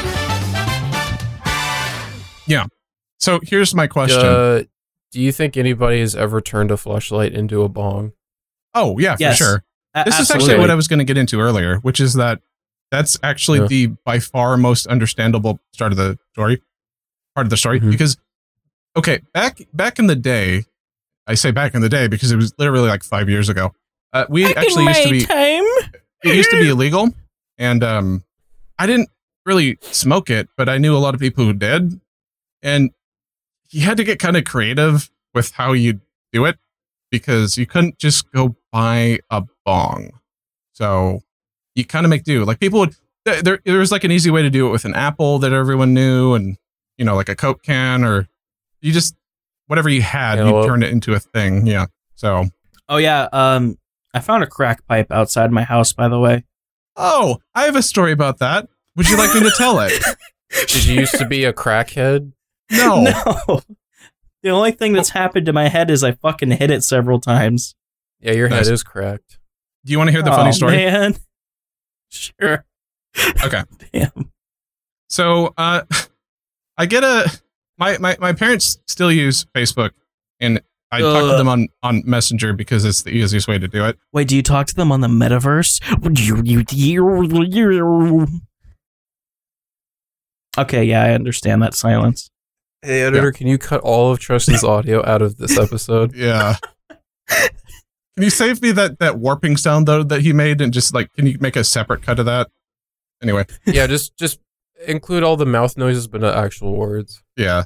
Yeah. So here's my question. Do you think anybody has ever turned a fleshlight into a bong? Oh, yeah, for sure. This is actually what I was going to get into earlier, which is that's actually the by far most understandable part of the story. Mm-hmm. Because, okay, back in the day, I say back in the day because it was literally like 5 years ago. It used to be illegal, and I didn't really smoke it, but I knew a lot of people who did. And you had to get kind of creative with how you do it because you couldn't just go buy a bong. So you kind of make do. Like people would, there was like an easy way to do it with an apple that everyone knew, and you know, like a Coke can, or you just whatever you had, you turned it into a thing. Yeah. So. Oh yeah. I found a crack pipe outside my house, by the way. Oh, I have a story about that. Would you like me to tell it? Did you used to be a crackhead? No. The only thing that's happened to my head is I fucking hit it several times. Yeah, your Nice. head is cracked. Do you want to hear the funny story? Man. Sure. Okay. Damn. So I get my parents still use Facebook, and I talk to them on Messenger because it's the easiest way to do it. Wait, do you talk to them on the metaverse? Okay, yeah, I understand that silence. Hey, editor, can you cut all of Tristan's audio out of this episode? Yeah. Can you save me that warping sound though that he made, and just like, can you make a separate cut of that? Anyway. Yeah, just include all the mouth noises, but not actual words. Yeah.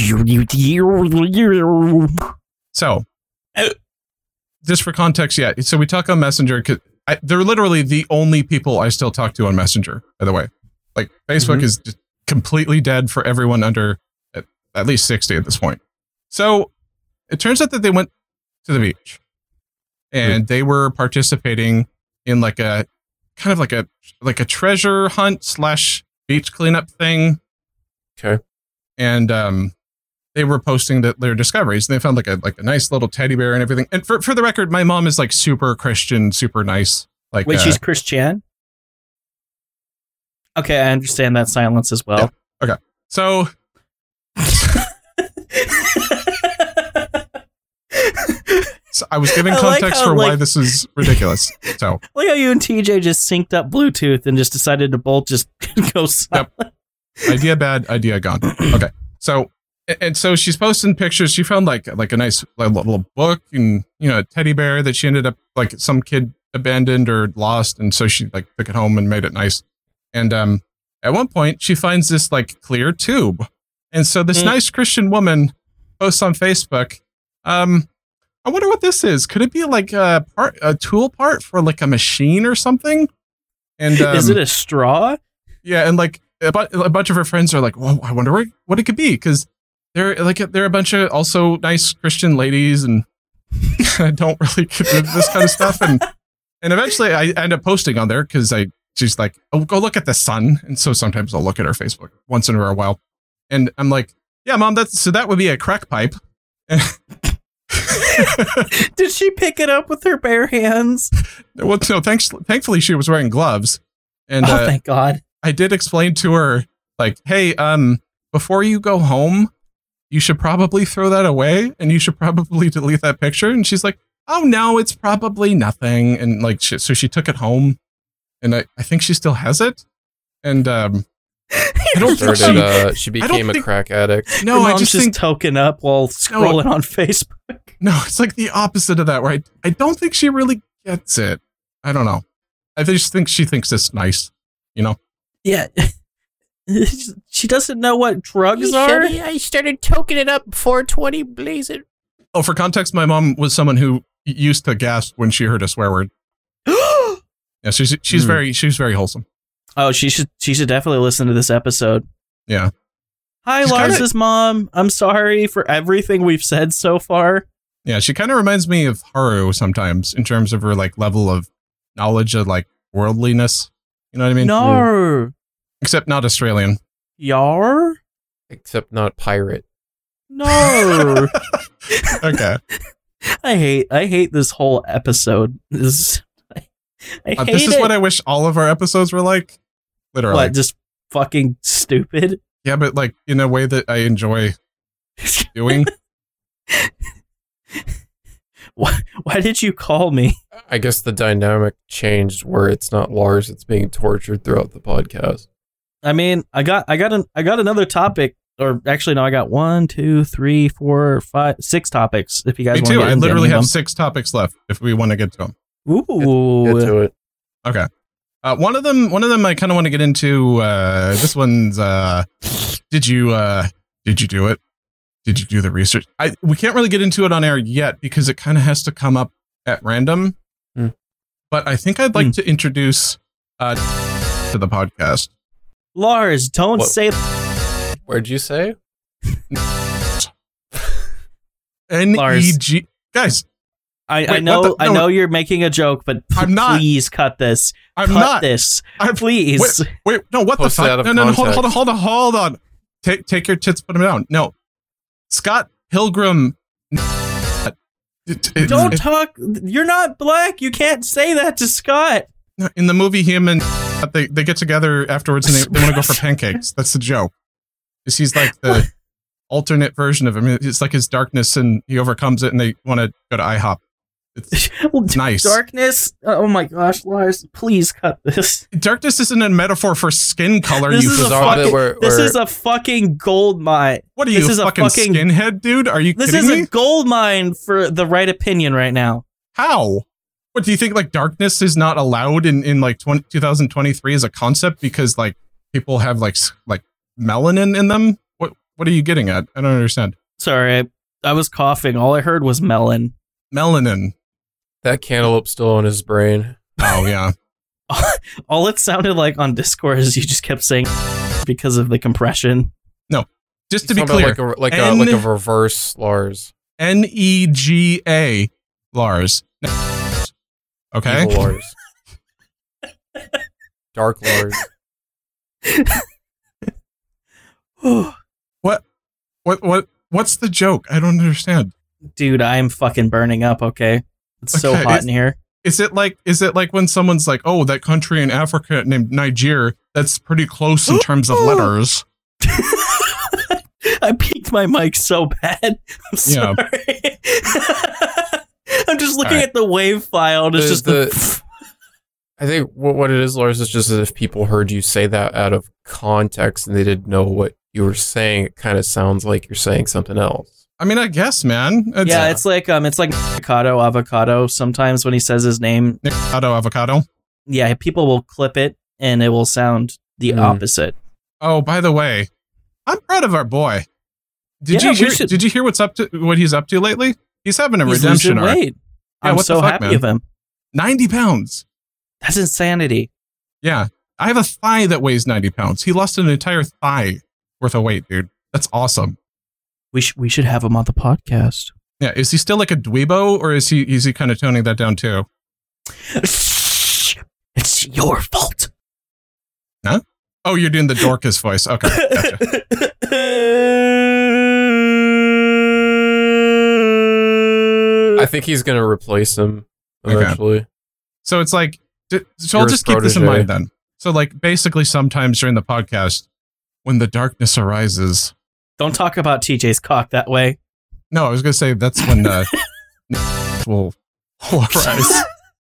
So, just for context, yeah. So we talk on Messenger because they're literally the only people I still talk to on Messenger. By the way, like Facebook is just completely dead for everyone under at least 60 at this point. So it turns out that they went to the beach, and they were participating in like a kind of like a treasure hunt / beach cleanup thing. Okay. And they were posting their discoveries, and they found like a nice little teddy bear and everything. And for the record, my mom is like super Christian, super nice. Like, wait, she's Christian? Okay, I understand that silence as well. Yeah. Okay. So I was giving context for why this is ridiculous. So like how you and TJ just synced up Bluetooth and just decided to both just go silent. Yep. Idea bad, idea gone. Okay. So she's posting pictures. She found like a nice little book and, you know, a teddy bear that she ended up like some kid abandoned or lost, and so she like took it home and made it nice. And at one point she finds this like clear tube, and so this nice Christian woman posts on Facebook, I wonder what this is. Could it be like a tool part for like a machine or something? And is it a straw? Yeah, and like a bunch of her friends are like, well, I wonder what it could be, because they're a bunch of also nice Christian ladies, and I don't really get this kind of stuff. And eventually I end up posting on there because she's like, oh, go look at the sun. And so sometimes I'll look at her Facebook once in a while, and I'm like, yeah, Mom, that would be a crack pipe. Did she pick it up with her bare hands? Well, no, thankfully she was wearing gloves. And thank God. I did explain to her, like, hey, before you go home, you should probably throw that away, and you should probably delete that picture. And she's like, oh no, it's probably nothing. And like, so she took it home, and I think she still has it. And I don't think she became a crack addict. No, I just think token up while scrolling on Facebook. No, it's like the opposite of that, right? I don't think she really gets it. I don't know. I just think she thinks it's nice, you know? Yeah. She doesn't know what drugs are. I started toking it up 420 blaze it. Oh, for context, my mom was someone who used to gasp when she heard a swear word. Yeah, she's very wholesome. Oh, she should definitely listen to this episode. Yeah. Hi, Lars's mom. I'm sorry for everything we've said so far. Yeah, she kind of reminds me of Haru sometimes in terms of her like level of knowledge of like worldliness. You know what I mean? No. Except not Australian. Yar? Except not pirate. No. Okay. I hate this whole episode. This is what I wish all of our episodes were like. Literally. What, just fucking stupid? Yeah, but like in a way that I enjoy doing. Why did you call me? I guess the dynamic changed where it's not Lars, it's being tortured throughout the podcast. I mean, I got another topic, or actually no, I got 1, 2, 3, 4, 5, 6 topics. If you guys want to get I literally have them. 6 topics left if we want to get to them. Ooh. Get to it. Okay. One of them I kind of want to get into. This one's did you do it? Did you do the research? We can't really get into it on air yet because it kind of has to come up at random. But I think I'd like to introduce to the podcast. Lars, don't say. Where'd you say? NEG. Guys. I know you're making a joke, but please cut this. Cut this. Please. Wait, no, what Post the fuck? No, hold on. Take your tits, put them down. No. Scott Pilgrim. Don't talk. You're not black. You can't say that to Scott. In the movie, him and they get together afterwards and they want to go for pancakes. That's the joke. Is he's like the alternate version of him. It's like his darkness and he overcomes it and they want to go to IHOP. It's nice. Darkness. Oh my gosh, Lars, please cut this. Darkness isn't a metaphor for skin color. This is a fucking gold mine. What are you, a fucking skinhead, dude? Are you kidding me? This is a gold mine for the right opinion right now. How? What do you think? Like darkness is not allowed in like 2023 as a concept because like people have like melanin in them? What are you getting at? I don't understand. Sorry, I was coughing. All I heard was melon. Melanin. That cantaloupe's still on his brain. Oh yeah. All it sounded like on Discord is you just kept saying because of the compression. No, just to be clear, like a reverse Lars. NEGA Lars. Okay. Evil Lars. Dark Lars. What's the joke? I don't understand. Dude, I'm fucking burning up, okay? It's so hot in here. Is it like when someone's like, "Oh, that country in Africa named Niger, that's pretty close in terms of letters." I peaked my mic so bad. I'm sorry. Yeah. I'm just looking at the wave file and it's just I think what it is, Lars, is just that if people heard you say that out of context and they didn't know what you were saying, it kind of sounds like you're saying something else. I mean, I guess, man. It's like avocado. Sometimes when he says his name, avocado. Yeah, people will clip it and it will sound the opposite. Oh, by the way, I'm proud of our boy. Did you hear what he's up to lately? He's having a redemption arc. Yeah, I'm so happy of him. 90 pounds. That's insanity. Yeah, I have a thigh that weighs 90 pounds. He lost an entire thigh worth of weight, dude. That's awesome. We should have him on the podcast. Yeah, is he still like a dweebo, or is he kind of toning that down too? It's your fault. Huh? Oh, you're doing the Dorcas voice. Okay, gotcha. I think he's gonna replace him eventually. Okay. So it's like, so I'll just keep this in mind then. So like, basically, sometimes during the podcast, when the darkness arises. Don't talk about TJ's cock that way. No, I was going to say that's when will arise.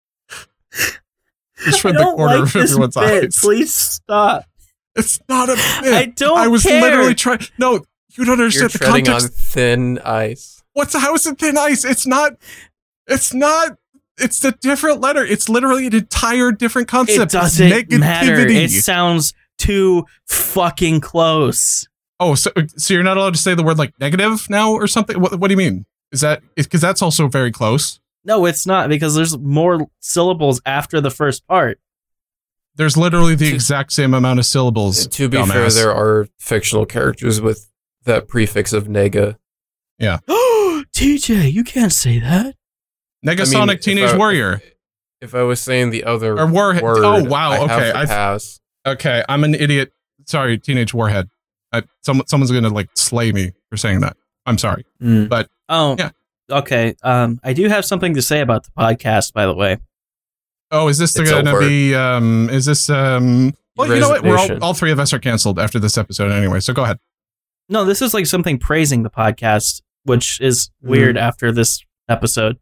Just from the corner of everyone's eyes. Please stop. It's not a bit. I don't care. I was literally trying. No, you don't understand the context. You're treading on thin ice. How is it thin ice? It's not. It's a different letter. It's literally an entire different concept. It doesn't matter. It sounds too fucking close. Oh, so you're not allowed to say the word like negative now or something? What do you mean? Is that because that's also very close? No, it's not, because there's more syllables after the first part. There's literally the exact same amount of syllables. To be fair, there are fictional characters with that prefix of nega. Yeah. TJ, you can't say that. Negasonic Teenage Warrior. If I was saying the other Warhead. word, oh wow. Okay, pass. Okay, I'm an idiot. Sorry, Teenage Warhead. Someone's gonna like slay me for saying that. I'm sorry, but yeah. Okay. I do have something to say about the podcast, by the way. Oh, is this gonna be? Is this? Well, you know what? We're all three of us are canceled after this episode anyway. So go ahead. No, this is like something praising the podcast, which is weird after this episode.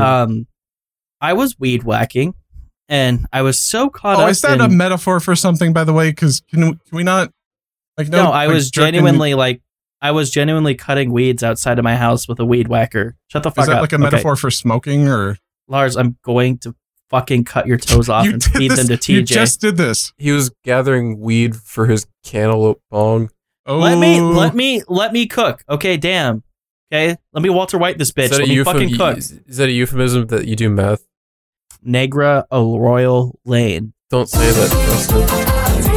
I was weed whacking, and I was so caught up. Oh, is that a metaphor for something, by the way? Because can we not? Like, no, I was genuinely cutting weeds outside of my house with a weed whacker. Shut the fuck up. Is that like a metaphor for smoking, or? Lars, I'm going to fucking cut your toes off and feed them to TJ. You just did this. He was gathering weed for his cantaloupe bong. Oh. Let me cook. Okay, damn. Okay, let me Walter White this bitch. Let me fucking cook. Is that a euphemism that you do meth? Negra Royal Lane. Don't say that, Justin.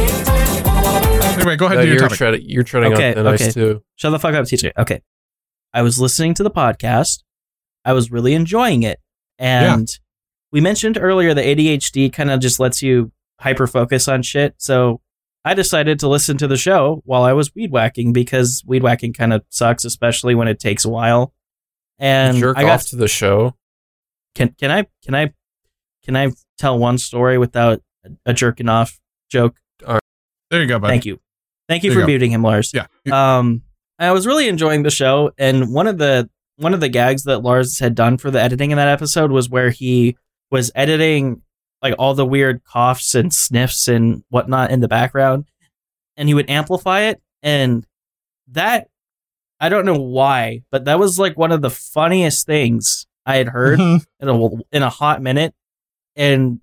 Anyway, go ahead and do your topic. You're treading on thin ice too. Shut the fuck up, TJ. Okay. I was listening to the podcast. I was really enjoying it. And we mentioned earlier that ADHD kind of just lets you hyper-focus on shit. So I decided to listen to the show while I was weed whacking because weed whacking kind of sucks, especially when it takes a while. And jerk I got off to the show. Can I tell one story without a jerking off joke? There you go, buddy. Thank you There for you go. muting him, Lars. Yeah. I was really enjoying the show, and one of the gags that Lars had done for the editing in that episode was where he was editing like all the weird coughs and sniffs and whatnot in the background, and he would amplify it, and that, I don't know why, but that was like one of the funniest things I had heard in a hot minute, and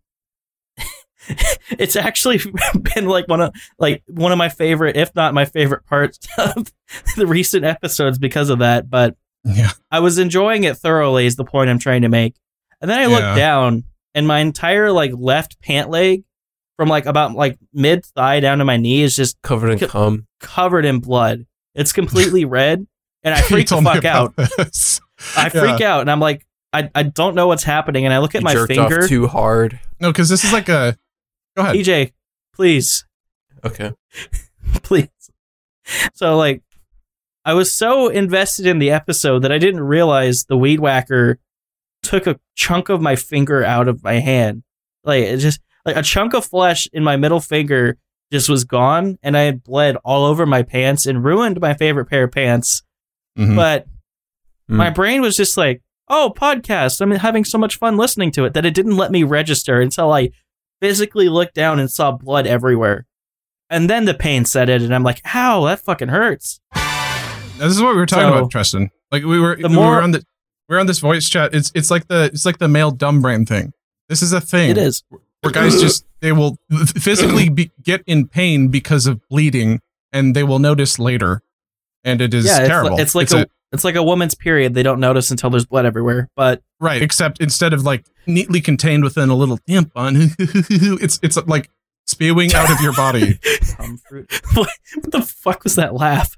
it's actually been like one of my favorite, if not my favorite parts of the recent episodes because of that. But Yeah. I was enjoying it thoroughly is the point I'm trying to make. And then I looked down and my entire like left pant leg from like about like mid thigh down to my knee is just Covered in cum. covered in blood. It's completely red. And I freak the told me fuck out. about this. I freak out and I'm like, I don't know what's happening. And I look at You my jerked finger. off too hard. No, because this is like a. Go ahead. EJ, please. Okay. Please. So like I was so invested in the episode that I didn't realize the weed whacker took a chunk of my finger out of my hand. Like it just like a chunk of flesh in my middle finger just was gone, and I had bled all over my pants and ruined my favorite pair of pants. Mhm. But my brain was just like, oh, podcast. I'm having so much fun listening to it that it didn't let me register until I physically looked down and saw blood everywhere. And then the pain set in, and I'm like, ow, that fucking hurts. This is what we were talking So, about, Tristan. Like we were more- on this voice chat. It's like the male dumb brain thing. This is a thing. It is. Where guys they will physically get in pain because of bleeding, and they will notice later, and it is terrible. It's like a woman's period. They don't notice until there's blood everywhere. But right, except instead of like neatly contained within a little tampon, it's like spewing out of your body. what the fuck was that laugh?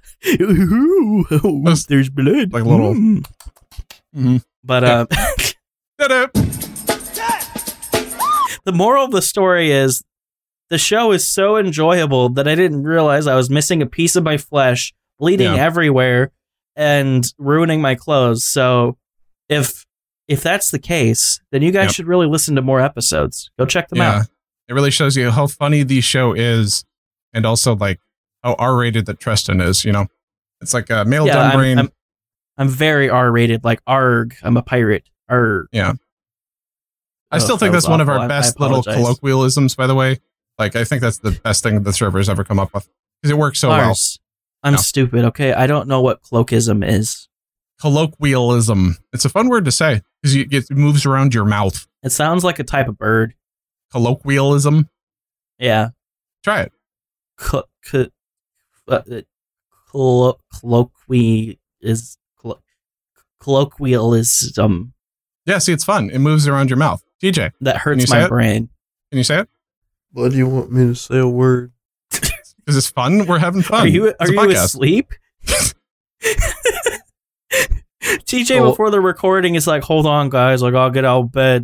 There's blood. Like little. But the moral of the story is the show is so enjoyable that I didn't realize I was missing a piece of my flesh, bleeding everywhere, and ruining my clothes. So if that's the case, then you guys should really listen to more episodes. Go check them out. It really shows you how funny the show is, and also like how R-rated that Tristan is. You know, it's like a male dumb brain. I'm very R-rated, like ARG. I'm a pirate. Arg. Yeah. I still think that's one of our best little colloquialisms, by the way. Like, I think that's the best thing the server's ever come up with because it works so Lars, well. I'm stupid, okay? I don't know what colloquism is. Colloquialism. It's a fun word to say because it moves around your mouth. It sounds like a type of bird. Colloquialism. Yeah. Try it. Colloquialism. Yeah, see, it's fun. It moves around your mouth. TJ. That hurts my brain. Can you say it? Why do you want me to say a word? Is this fun? We're having fun. Are you asleep? TJ before the recording is like, hold on, guys. Like, I'll get out of bed.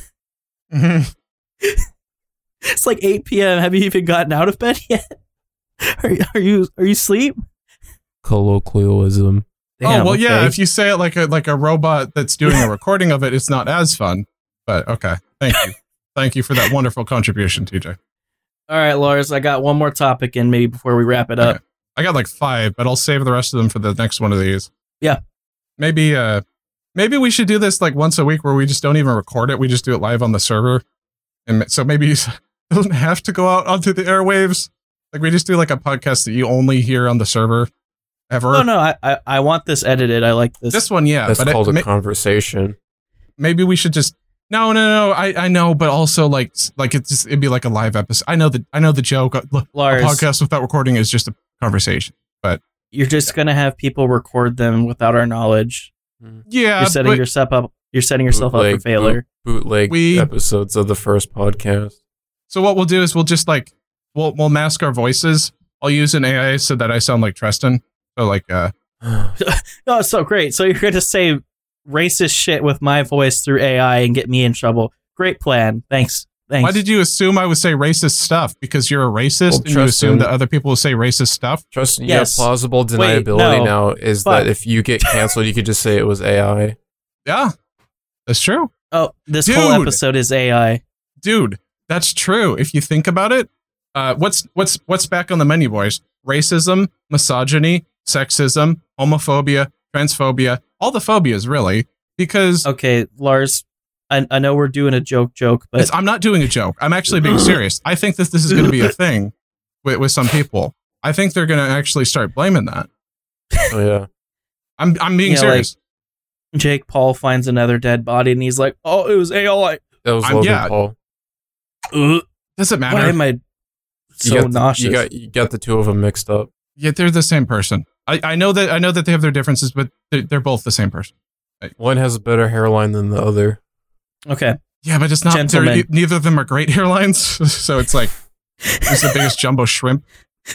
It's like 8 p.m. Have you even gotten out of bed yet? Are you asleep? Colloquialism. Damn, well, yeah. If you say it like a robot that's doing a recording of it, it's not as fun. But okay, thank you, thank you for that wonderful contribution, TJ. All right, Lars, I got one more topic in maybe before we wrap it up. Okay. I got like 5, but I'll save the rest of them for the next one of these. Yeah, maybe we should do this like once a week where we just don't even record it. We just do it live on the server, and so maybe it doesn't have to go out onto the airwaves. Like we just do like a podcast that you only hear on the server. Ever. No, I want this edited. I like this. This one, yeah. That's called a conversation. Maybe we should just no. I know, but also like it'd be like a live episode. I know the joke. Lars, a podcast without recording is just a conversation, but you're just gonna have people record them without our knowledge. Yeah, you're setting yourself up. You're setting yourself up for failure. Bootleg episodes of the first podcast. So what we'll do is we'll just like we'll mask our voices. I'll use an AI so that I sound like Tristan. So like oh, so great. So you're going to say racist shit with my voice through AI and get me in trouble. Great plan. Thanks. Thanks. Why did you assume I would say racist stuff? Because you're a racist and you assume that other people will say racist stuff? Trust me, Yes. yeah, plausible Wait, deniability no. now is Fuck. that if you get canceled, you could just say it was AI. Yeah, that's true. Oh, this whole Dude. episode is AI. Dude, that's true. If you think about it, what's back on the menu, boys? Racism, misogyny, sexism, homophobia, transphobia, all the phobias, really. Because Okay, Lars, I know we're doing a joke, but I'm not doing a joke. I'm actually being serious. I think that this is going to be a thing with some people. I think they're going to actually start blaming that. Oh yeah. I'm being Yeah, serious. Jake Paul finds another dead body and he's like, "Oh, it was AI." That was I'm- Logan yeah. Paul. Ugh, Doesn't matter. why am I so nauseous? You got the two of them mixed up. Yeah, they're the same person. I know that they have their differences, but they're both the same person. One has a better hairline than the other. Okay. Yeah, but it's not. Gentlemen. Neither of them are great hairlines, so it's like it's the biggest jumbo shrimp.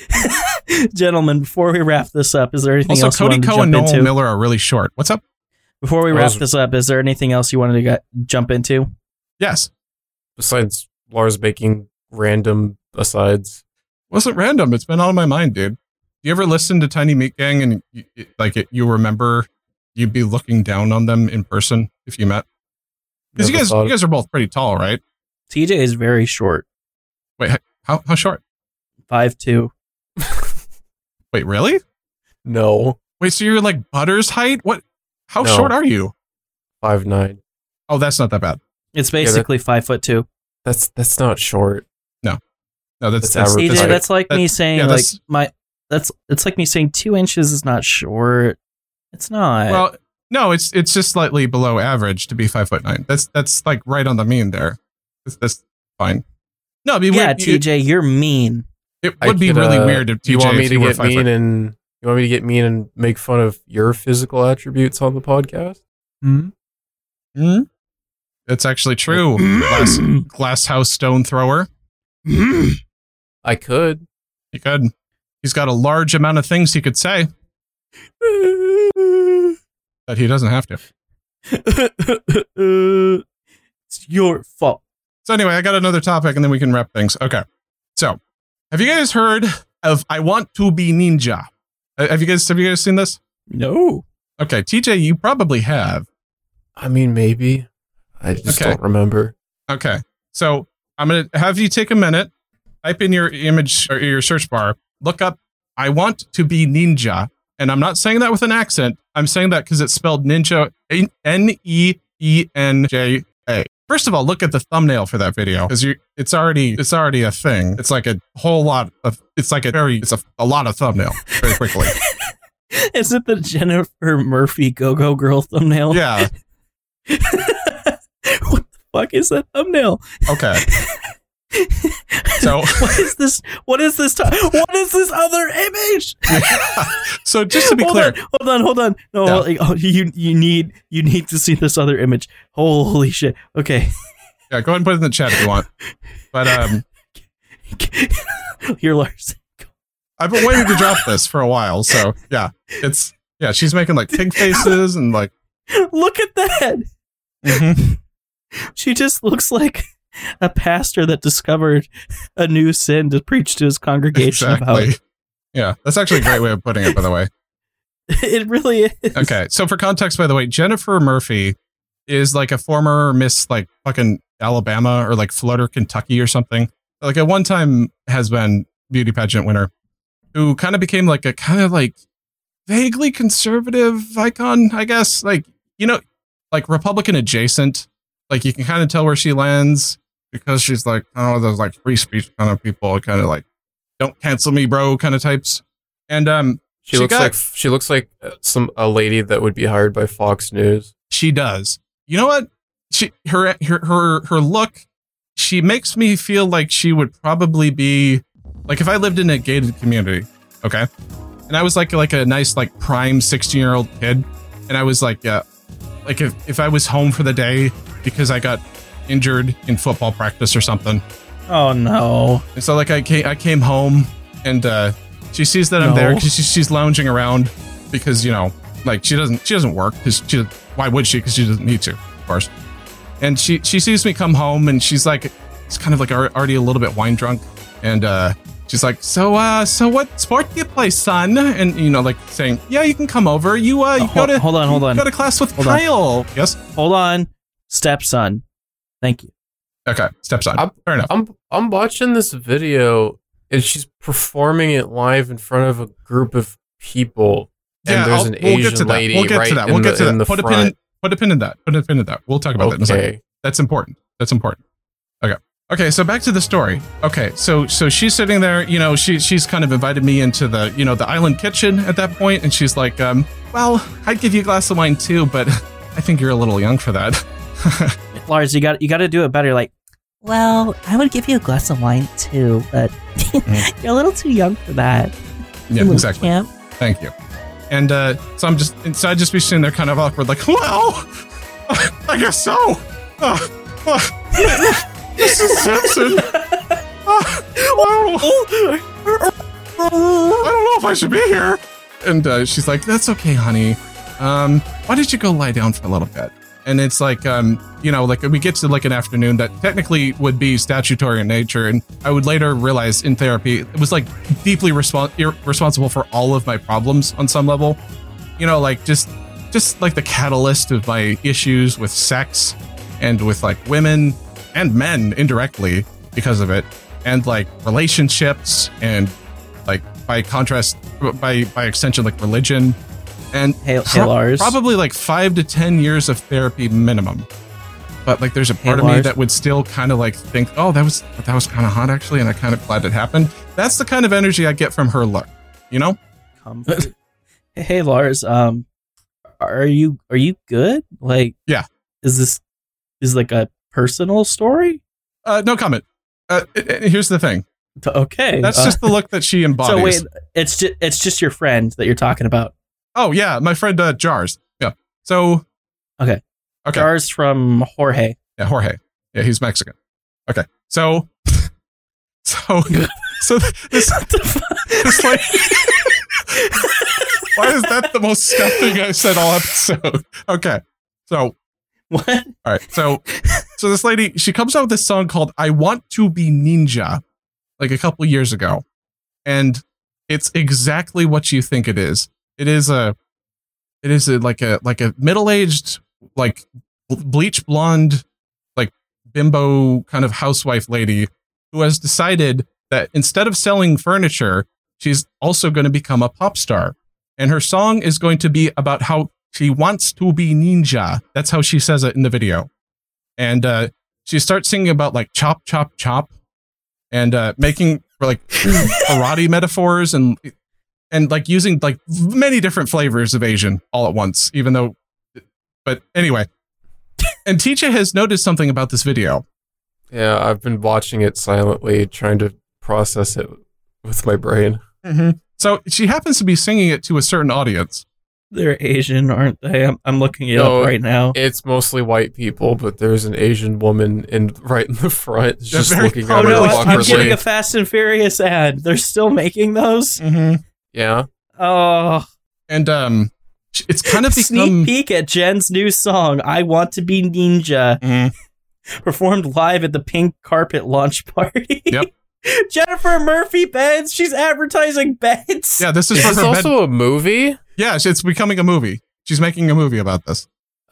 Gentlemen, before we wrap this up, is there anything Also, else you Cody wanted to Coe and jump Noel into? Miller are really short. What's up? Before we I wrap was- this up, is there anything else you wanted to jump into? Yes, Besides Lars making random asides. wasn't random. It's been on my mind, dude. You ever listen to Tiny Meat Gang and you remember you'd be looking down on them in person if you met? Because Never thought you guys are both pretty tall, right? TJ is very short, Wait, how short? 5'2". Wait, really? No. Wait, so you're like Butters' height? What? How No. short are you? 5'9". Oh, that's not that bad. It's basically 5'2". That's not short. No, that's That's average. TJ, right. that's like me That- saying yeah, like that's- it's like me saying 2 inches is not short. It's not. Well, no, it's just slightly below average to be 5'9". That's like right on the mean there. That's fine. No, I mean, yeah, it TJ, you're mean. would be really weird if TJ. You want me if to you were get 5 mean foot- and you want me to get mean and make fun of your physical attributes on the podcast? Hmm? It's actually true. Glass house stone thrower. I could. He could. He's got a large amount of things he could say, but he doesn't have to. It's your fault. So anyway, I got another topic, and then we can wrap things. Okay. So, have you guys heard of "I Want to Be Ninja"? Have you guys seen this? No. Okay, TJ, you probably have. I mean, maybe. I just Okay. don't remember. Okay. So I'm going to have you take a minute, type in your image or your search bar, look up "I Want to Be Ninja." And I'm not saying that with an accent. I'm saying that because it's spelled ninja, Nenja. First of all, look at the thumbnail for that video because it's already a thing. It's like a whole lot of, it's a lot of thumbnail very quickly. Is it the Jennifer Murphy Go-Go Girl thumbnail? Yeah. What the fuck is that thumbnail? Okay. So What is this? What is this other image? so just to be clear, Hold on. No, Yeah. you need to see this other image. Holy shit. Okay. yeah, go ahead and put it in the chat if you want. But Here, Lars. I've been waiting to drop this for a while, so she's making like pig faces and like Look at that. mhm. She just looks like a pastor that discovered a new sin to preach to his congregation Exactly. about. Yeah, that's actually a great way of putting it, by the way. It really is. Okay, so for context, by the way, Jennifer Murphy is like a former Miss like fucking Alabama or like Floater Kentucky or something. Like a one-time has-been beauty pageant winner who kind of became like a kind of like vaguely conservative icon, I guess. Like, you know, like Republican adjacent. Like you can kind of tell where she lands because she's like, oh, those like free speech kind of people, kind of like, don't cancel me, bro, kind of types. And She looks like a lady that would be hired by Fox News. she does. You know what? Her look, she makes me feel like she would probably be like if I lived in a gated community, okay? And I was like a nice like prime 16-year-old kid, and I was like if I was home for the day because I got injured in football practice or something. Oh no. And so like I came home and she sees that I'm there because she's lounging around because, you know, like she doesn't work because why would she? Because she doesn't need to, of course. And she sees me come home and she's like, She's kind of like already a little bit wine drunk, and she's like, so what sport do you play, son? And like saying, yeah, you can come over. You hold on. Go to class with Kyle. Yes. Hold on, stepson. Thank you. Okay, stepson. Fair enough. I'm watching this video, and she's performing it live in front of a group of people. Yeah, and there's an Asian lady right in the front. Put a pin in that. We'll talk about that in a second. That's important. Okay, so back to the story. Okay, so she's sitting there, she's kind of invited me into the, the island kitchen at that point, and she's like, well, I'd give you a glass of wine too, but I think you're a little young for that. Lars, you got to do it better. Like, well, I would give you a glass of wine too, but you're a little too young for that. Yeah, exactly. Camp. Thank you. And so I'd just be sitting there kind of awkward, like, well, I guess so. Mrs. Simpson. I don't know if I should be here. And she's like, that's okay, honey. Why don't you go lie down for a little bit? And it's like, like we get to like an afternoon that technically would be statutory in nature. And I would later realize in therapy, it was like deeply responsible for all of my problems on some level. Like just like the catalyst of my issues with sex and with like women and men indirectly because of it. And like relationships and like by contrast, by extension, like religion. And hey, Lars. Probably like 5 to 10 years of therapy minimum. But like there's a part of me that would still kind of like think, oh, that was kind of hot actually, and I'm kind of glad it happened. That's the kind of energy I get from her look, Hey Lars, are you good? Like, yeah. Is like a personal story? No comment. Here's the thing. Okay. That's just the look that she embodies. So wait, it's just your friend that you're talking about. Oh yeah, my friend Jars. Yeah. So okay. Jars from Jorge. Yeah, Jorge. Yeah, he's Mexican. Okay. So this like, why is that the most stuff thing I said all episode? Okay. So what? All right. So this lady, she comes out with this song called "I Want to Be Ninja," like a couple years ago, and it's exactly what you think it is. It is a like a middle-aged, like bleach blonde, like bimbo kind of housewife lady who has decided that instead of selling furniture, she's also going to become a pop star. And her song is going to be about how she wants to be ninja. That's how she says it in the video. And she starts singing about like chop, chop, chop, and making like karate metaphors and like using like many different flavors of Asian all at once, but anyway. And Ticha has noticed something about this video. Yeah, I've been watching it silently, trying to process it with my brain. Mm-hmm. So she happens to be singing it to a certain audience. They're Asian, aren't they? I'm looking it up right now. It's mostly white people, but there's an Asian woman right in the front, just looking at her awkwardly. I'm getting a Fast and Furious ad. They're still making those? Mm-hmm. Yeah. Oh. And it's kind of sneak peek at Jen's new song, "I Want to Be Ninja," performed live at the pink carpet launch party. Yep. Jennifer Murphy beds. She's advertising beds. Yeah, this is this also a movie? Yeah, it's becoming a movie. She's making a movie about this.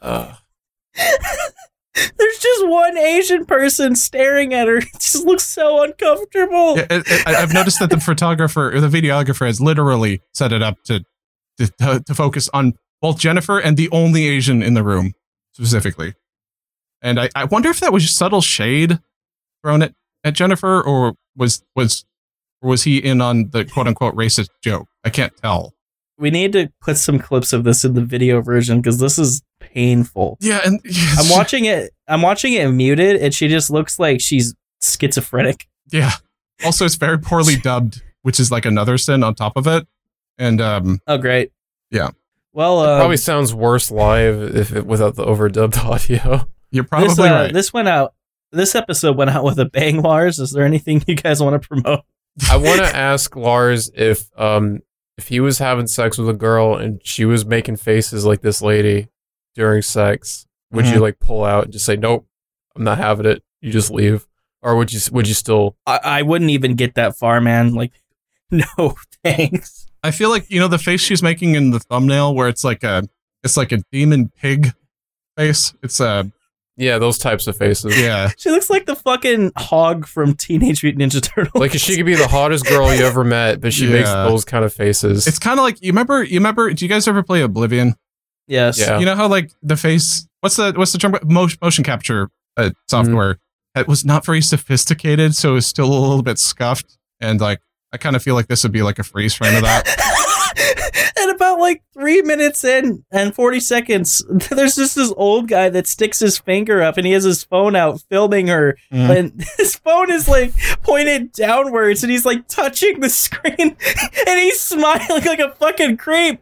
There's just one Asian person staring at her. It just looks so uncomfortable. Yeah, I've noticed that the photographer or the videographer has literally set it up to focus on both Jennifer and the only Asian in the room specifically. And I wonder if that was subtle shade thrown at Jennifer, or was he in on the quote unquote racist joke? I can't tell. We need to put some clips of this in the video version because this is painful. Yeah, and I'm watching it muted, and she just looks like she's schizophrenic. Yeah. Also, it's very poorly dubbed, which is like another sin on top of it. And oh, great. Yeah. Well, it probably sounds worse live without the overdubbed audio. You're probably right. This episode went out with a bang, Lars. Is there anything you guys want to promote? I want to ask Lars if he was having sex with a girl and she was making faces like this lady during sex, would you like pull out and just say, nope, I'm not having it, you just leave? Or would you still? I wouldn't even get that far, man. Like, no, thanks. I feel like, you know, the face she's making in the thumbnail where it's like a demon pig face. It's Yeah, those types of faces. yeah. She looks like the fucking hog from Teenage Mutant Ninja Turtles. Like she could be the hottest girl you ever met, but she makes those kind of faces. It's kind of like, you remember, do you guys ever play Oblivion? Yes. Yeah. You know how like the face, what's the term? Motion capture software. It was not very sophisticated, so it was still a little bit scuffed. And like, I kind of feel like this would be like a freeze frame of that. And about like 3 minutes in and 40 seconds, there's just this old guy that sticks his finger up and he has his phone out filming her. And his phone is like pointed downwards and he's like touching the screen and he's smiling like a fucking creep.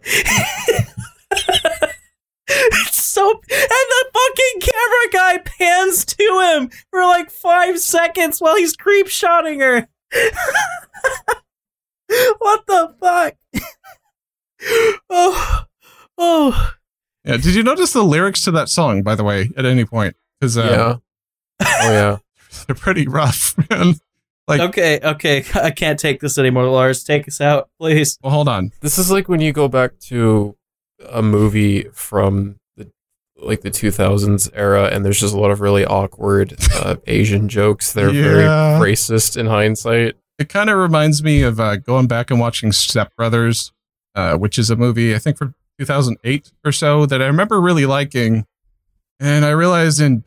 It's so, and the fucking camera guy pans to him for like 5 seconds while he's creep shotting her. What the fuck? Oh. Yeah. Did you notice the lyrics to that song, by the way, at any point? Because yeah. Oh yeah. they're pretty rough, man. Like, Okay. I can't take this anymore, Lars. Take us out, please. well, hold on. This is like when you go back to a movie from the 2000s era, and there's just a lot of really awkward Asian jokes that are very racist in hindsight. It kind of reminds me of going back and watching Step Brothers, which is a movie, I think from 2008 or so, that I remember really liking. And I realized what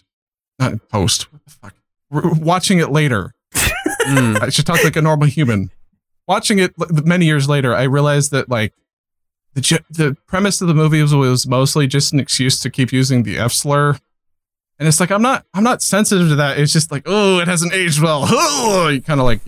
the fuck? Watching it later. I should talk like a normal human. Watching it many years later, I realized that like the premise of the movie was mostly just an excuse to keep using the F slur. And it's like, I'm not sensitive to that. It's just like, oh, it hasn't aged well. Oh, kind of like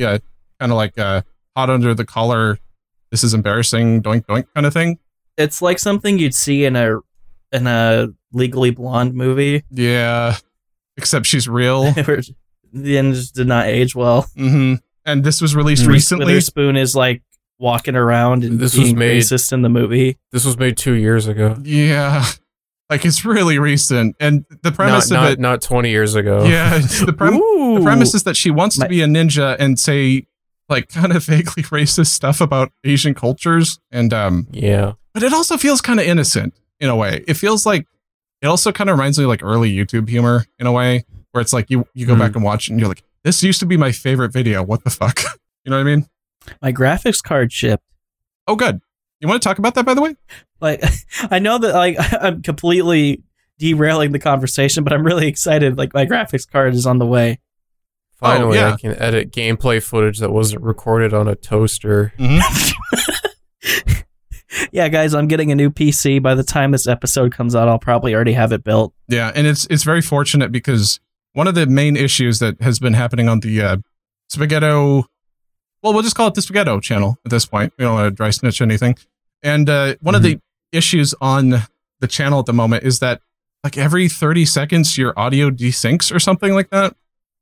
hot under the collar. This is embarrassing. Doink doink kind of thing. It's like something you'd see in a Legally Blonde movie. Yeah, except she's real. The end just did not age well. Mm-hmm. And this was released recently. Witherspoon is like walking around and being racist in the movie. This was made 2 years ago. Yeah. Like, it's really recent. And the premise of it... Not 20 years ago. Yeah. The premise is that she wants to be a ninja and say, like, kind of vaguely racist stuff about Asian cultures. And, yeah. But it also feels kind of innocent, in a way. It feels like... It also kind of reminds me of, like, early YouTube humor, in a way. Where it's like, you go back and watch it and you're like, this used to be my favorite video. What the fuck? You know what I mean? My graphics card shipped. Oh, good. You want to talk about that, by the way? Like, I know that like I'm completely derailing the conversation, but I'm really excited. Like, my graphics card is on the way. Finally, I can edit gameplay footage that wasn't recorded on a toaster. Mm-hmm. Yeah, guys, I'm getting a new PC. By the time this episode comes out, I'll probably already have it built. Yeah, and it's very fortunate because one of the main issues that has been happening on the Spaghetto... Well, we'll just call it the Spaghetto channel at this point. We don't want to dry snitch anything. And one of the issues on the channel at the moment is that like every 30 seconds your audio desyncs or something like that.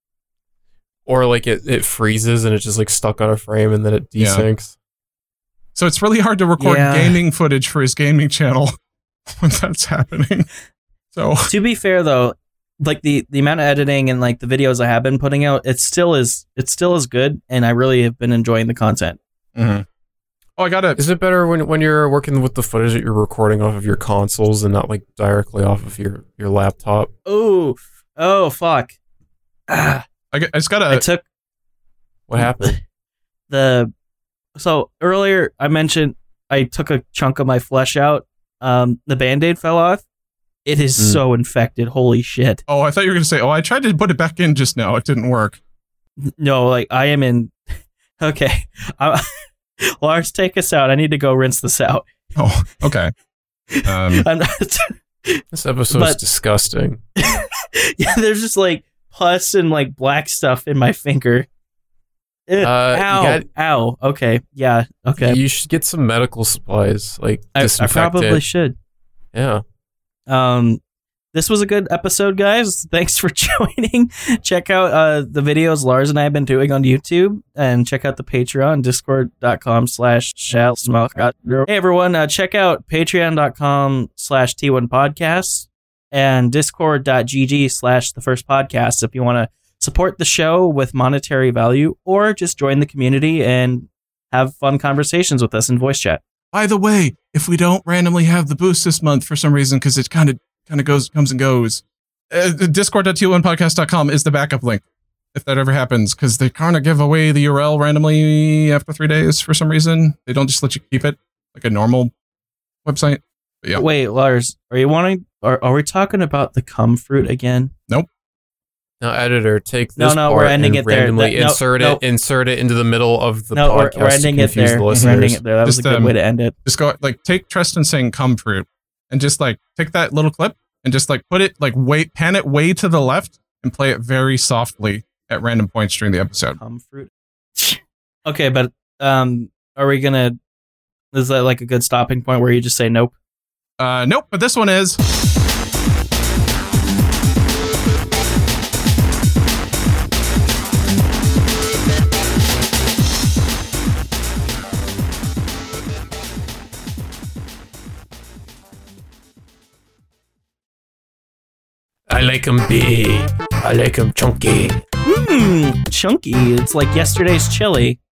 Or like it freezes and it's just like stuck on a frame and then it desyncs. So it's really hard to record gaming footage for his gaming channel when that's happening. So to be fair though, like the amount of editing and like the videos I have been putting out, it still is good, and I really have been enjoying the content. Mm-hmm. Oh, I got it. Is it better when you're working with the footage that you're recording off of your consoles and not like directly off of your laptop? Oh, fuck. I just gotta. What happened? So earlier I mentioned I took a chunk of my flesh out. The Band-Aid fell off. It is so infected. Holy shit. Oh, I thought you were going to say, I tried to put it back in just now. It didn't work. No, like I am in. Okay. Lars, take us out. I need to go rinse this out. Oh, okay. This episode's disgusting. Yeah, there's just like pus and like black stuff in my finger. Ow. Okay. Yeah. Okay. You should get some medical supplies, like I disinfectant. probably should. Yeah. This was a good episode, guys. Thanks for joining. Check out the videos Lars and I have been doing on YouTube, and check out the Patreon, discord.com/shallsmoke. Hey everyone, check out patreon.com/T1podcast and discord.gg/thefirstpodcast if you want to support the show with monetary value, or just join the community and have fun conversations with us in voice chat. By the way, if we don't randomly have the boost this month for some reason, because it kind of comes and goes, discord.t1podcast.com is the backup link. If that ever happens, because they kind of give away the URL randomly after 3 days for some reason. They don't just let you keep it like a normal website. But yeah. Wait, Lars, are we talking about the cum fruit again? Nope. Now, editor, take this part we're ending and it there. randomly insert it into the middle of the No, podcast we're ending to it confuse there. the We're listeners. ending it there. That was a good way to end it. Just go take Tristan saying "cum fruit" and just take that little clip and just put it pan it way to the left and play it very softly at random points during the episode. Cum fruit. Okay, but are we gonna? Is that a good stopping point where you just say nope? Nope. But this one is. I like them big. I like them chunky. Chunky. It's like yesterday's chili.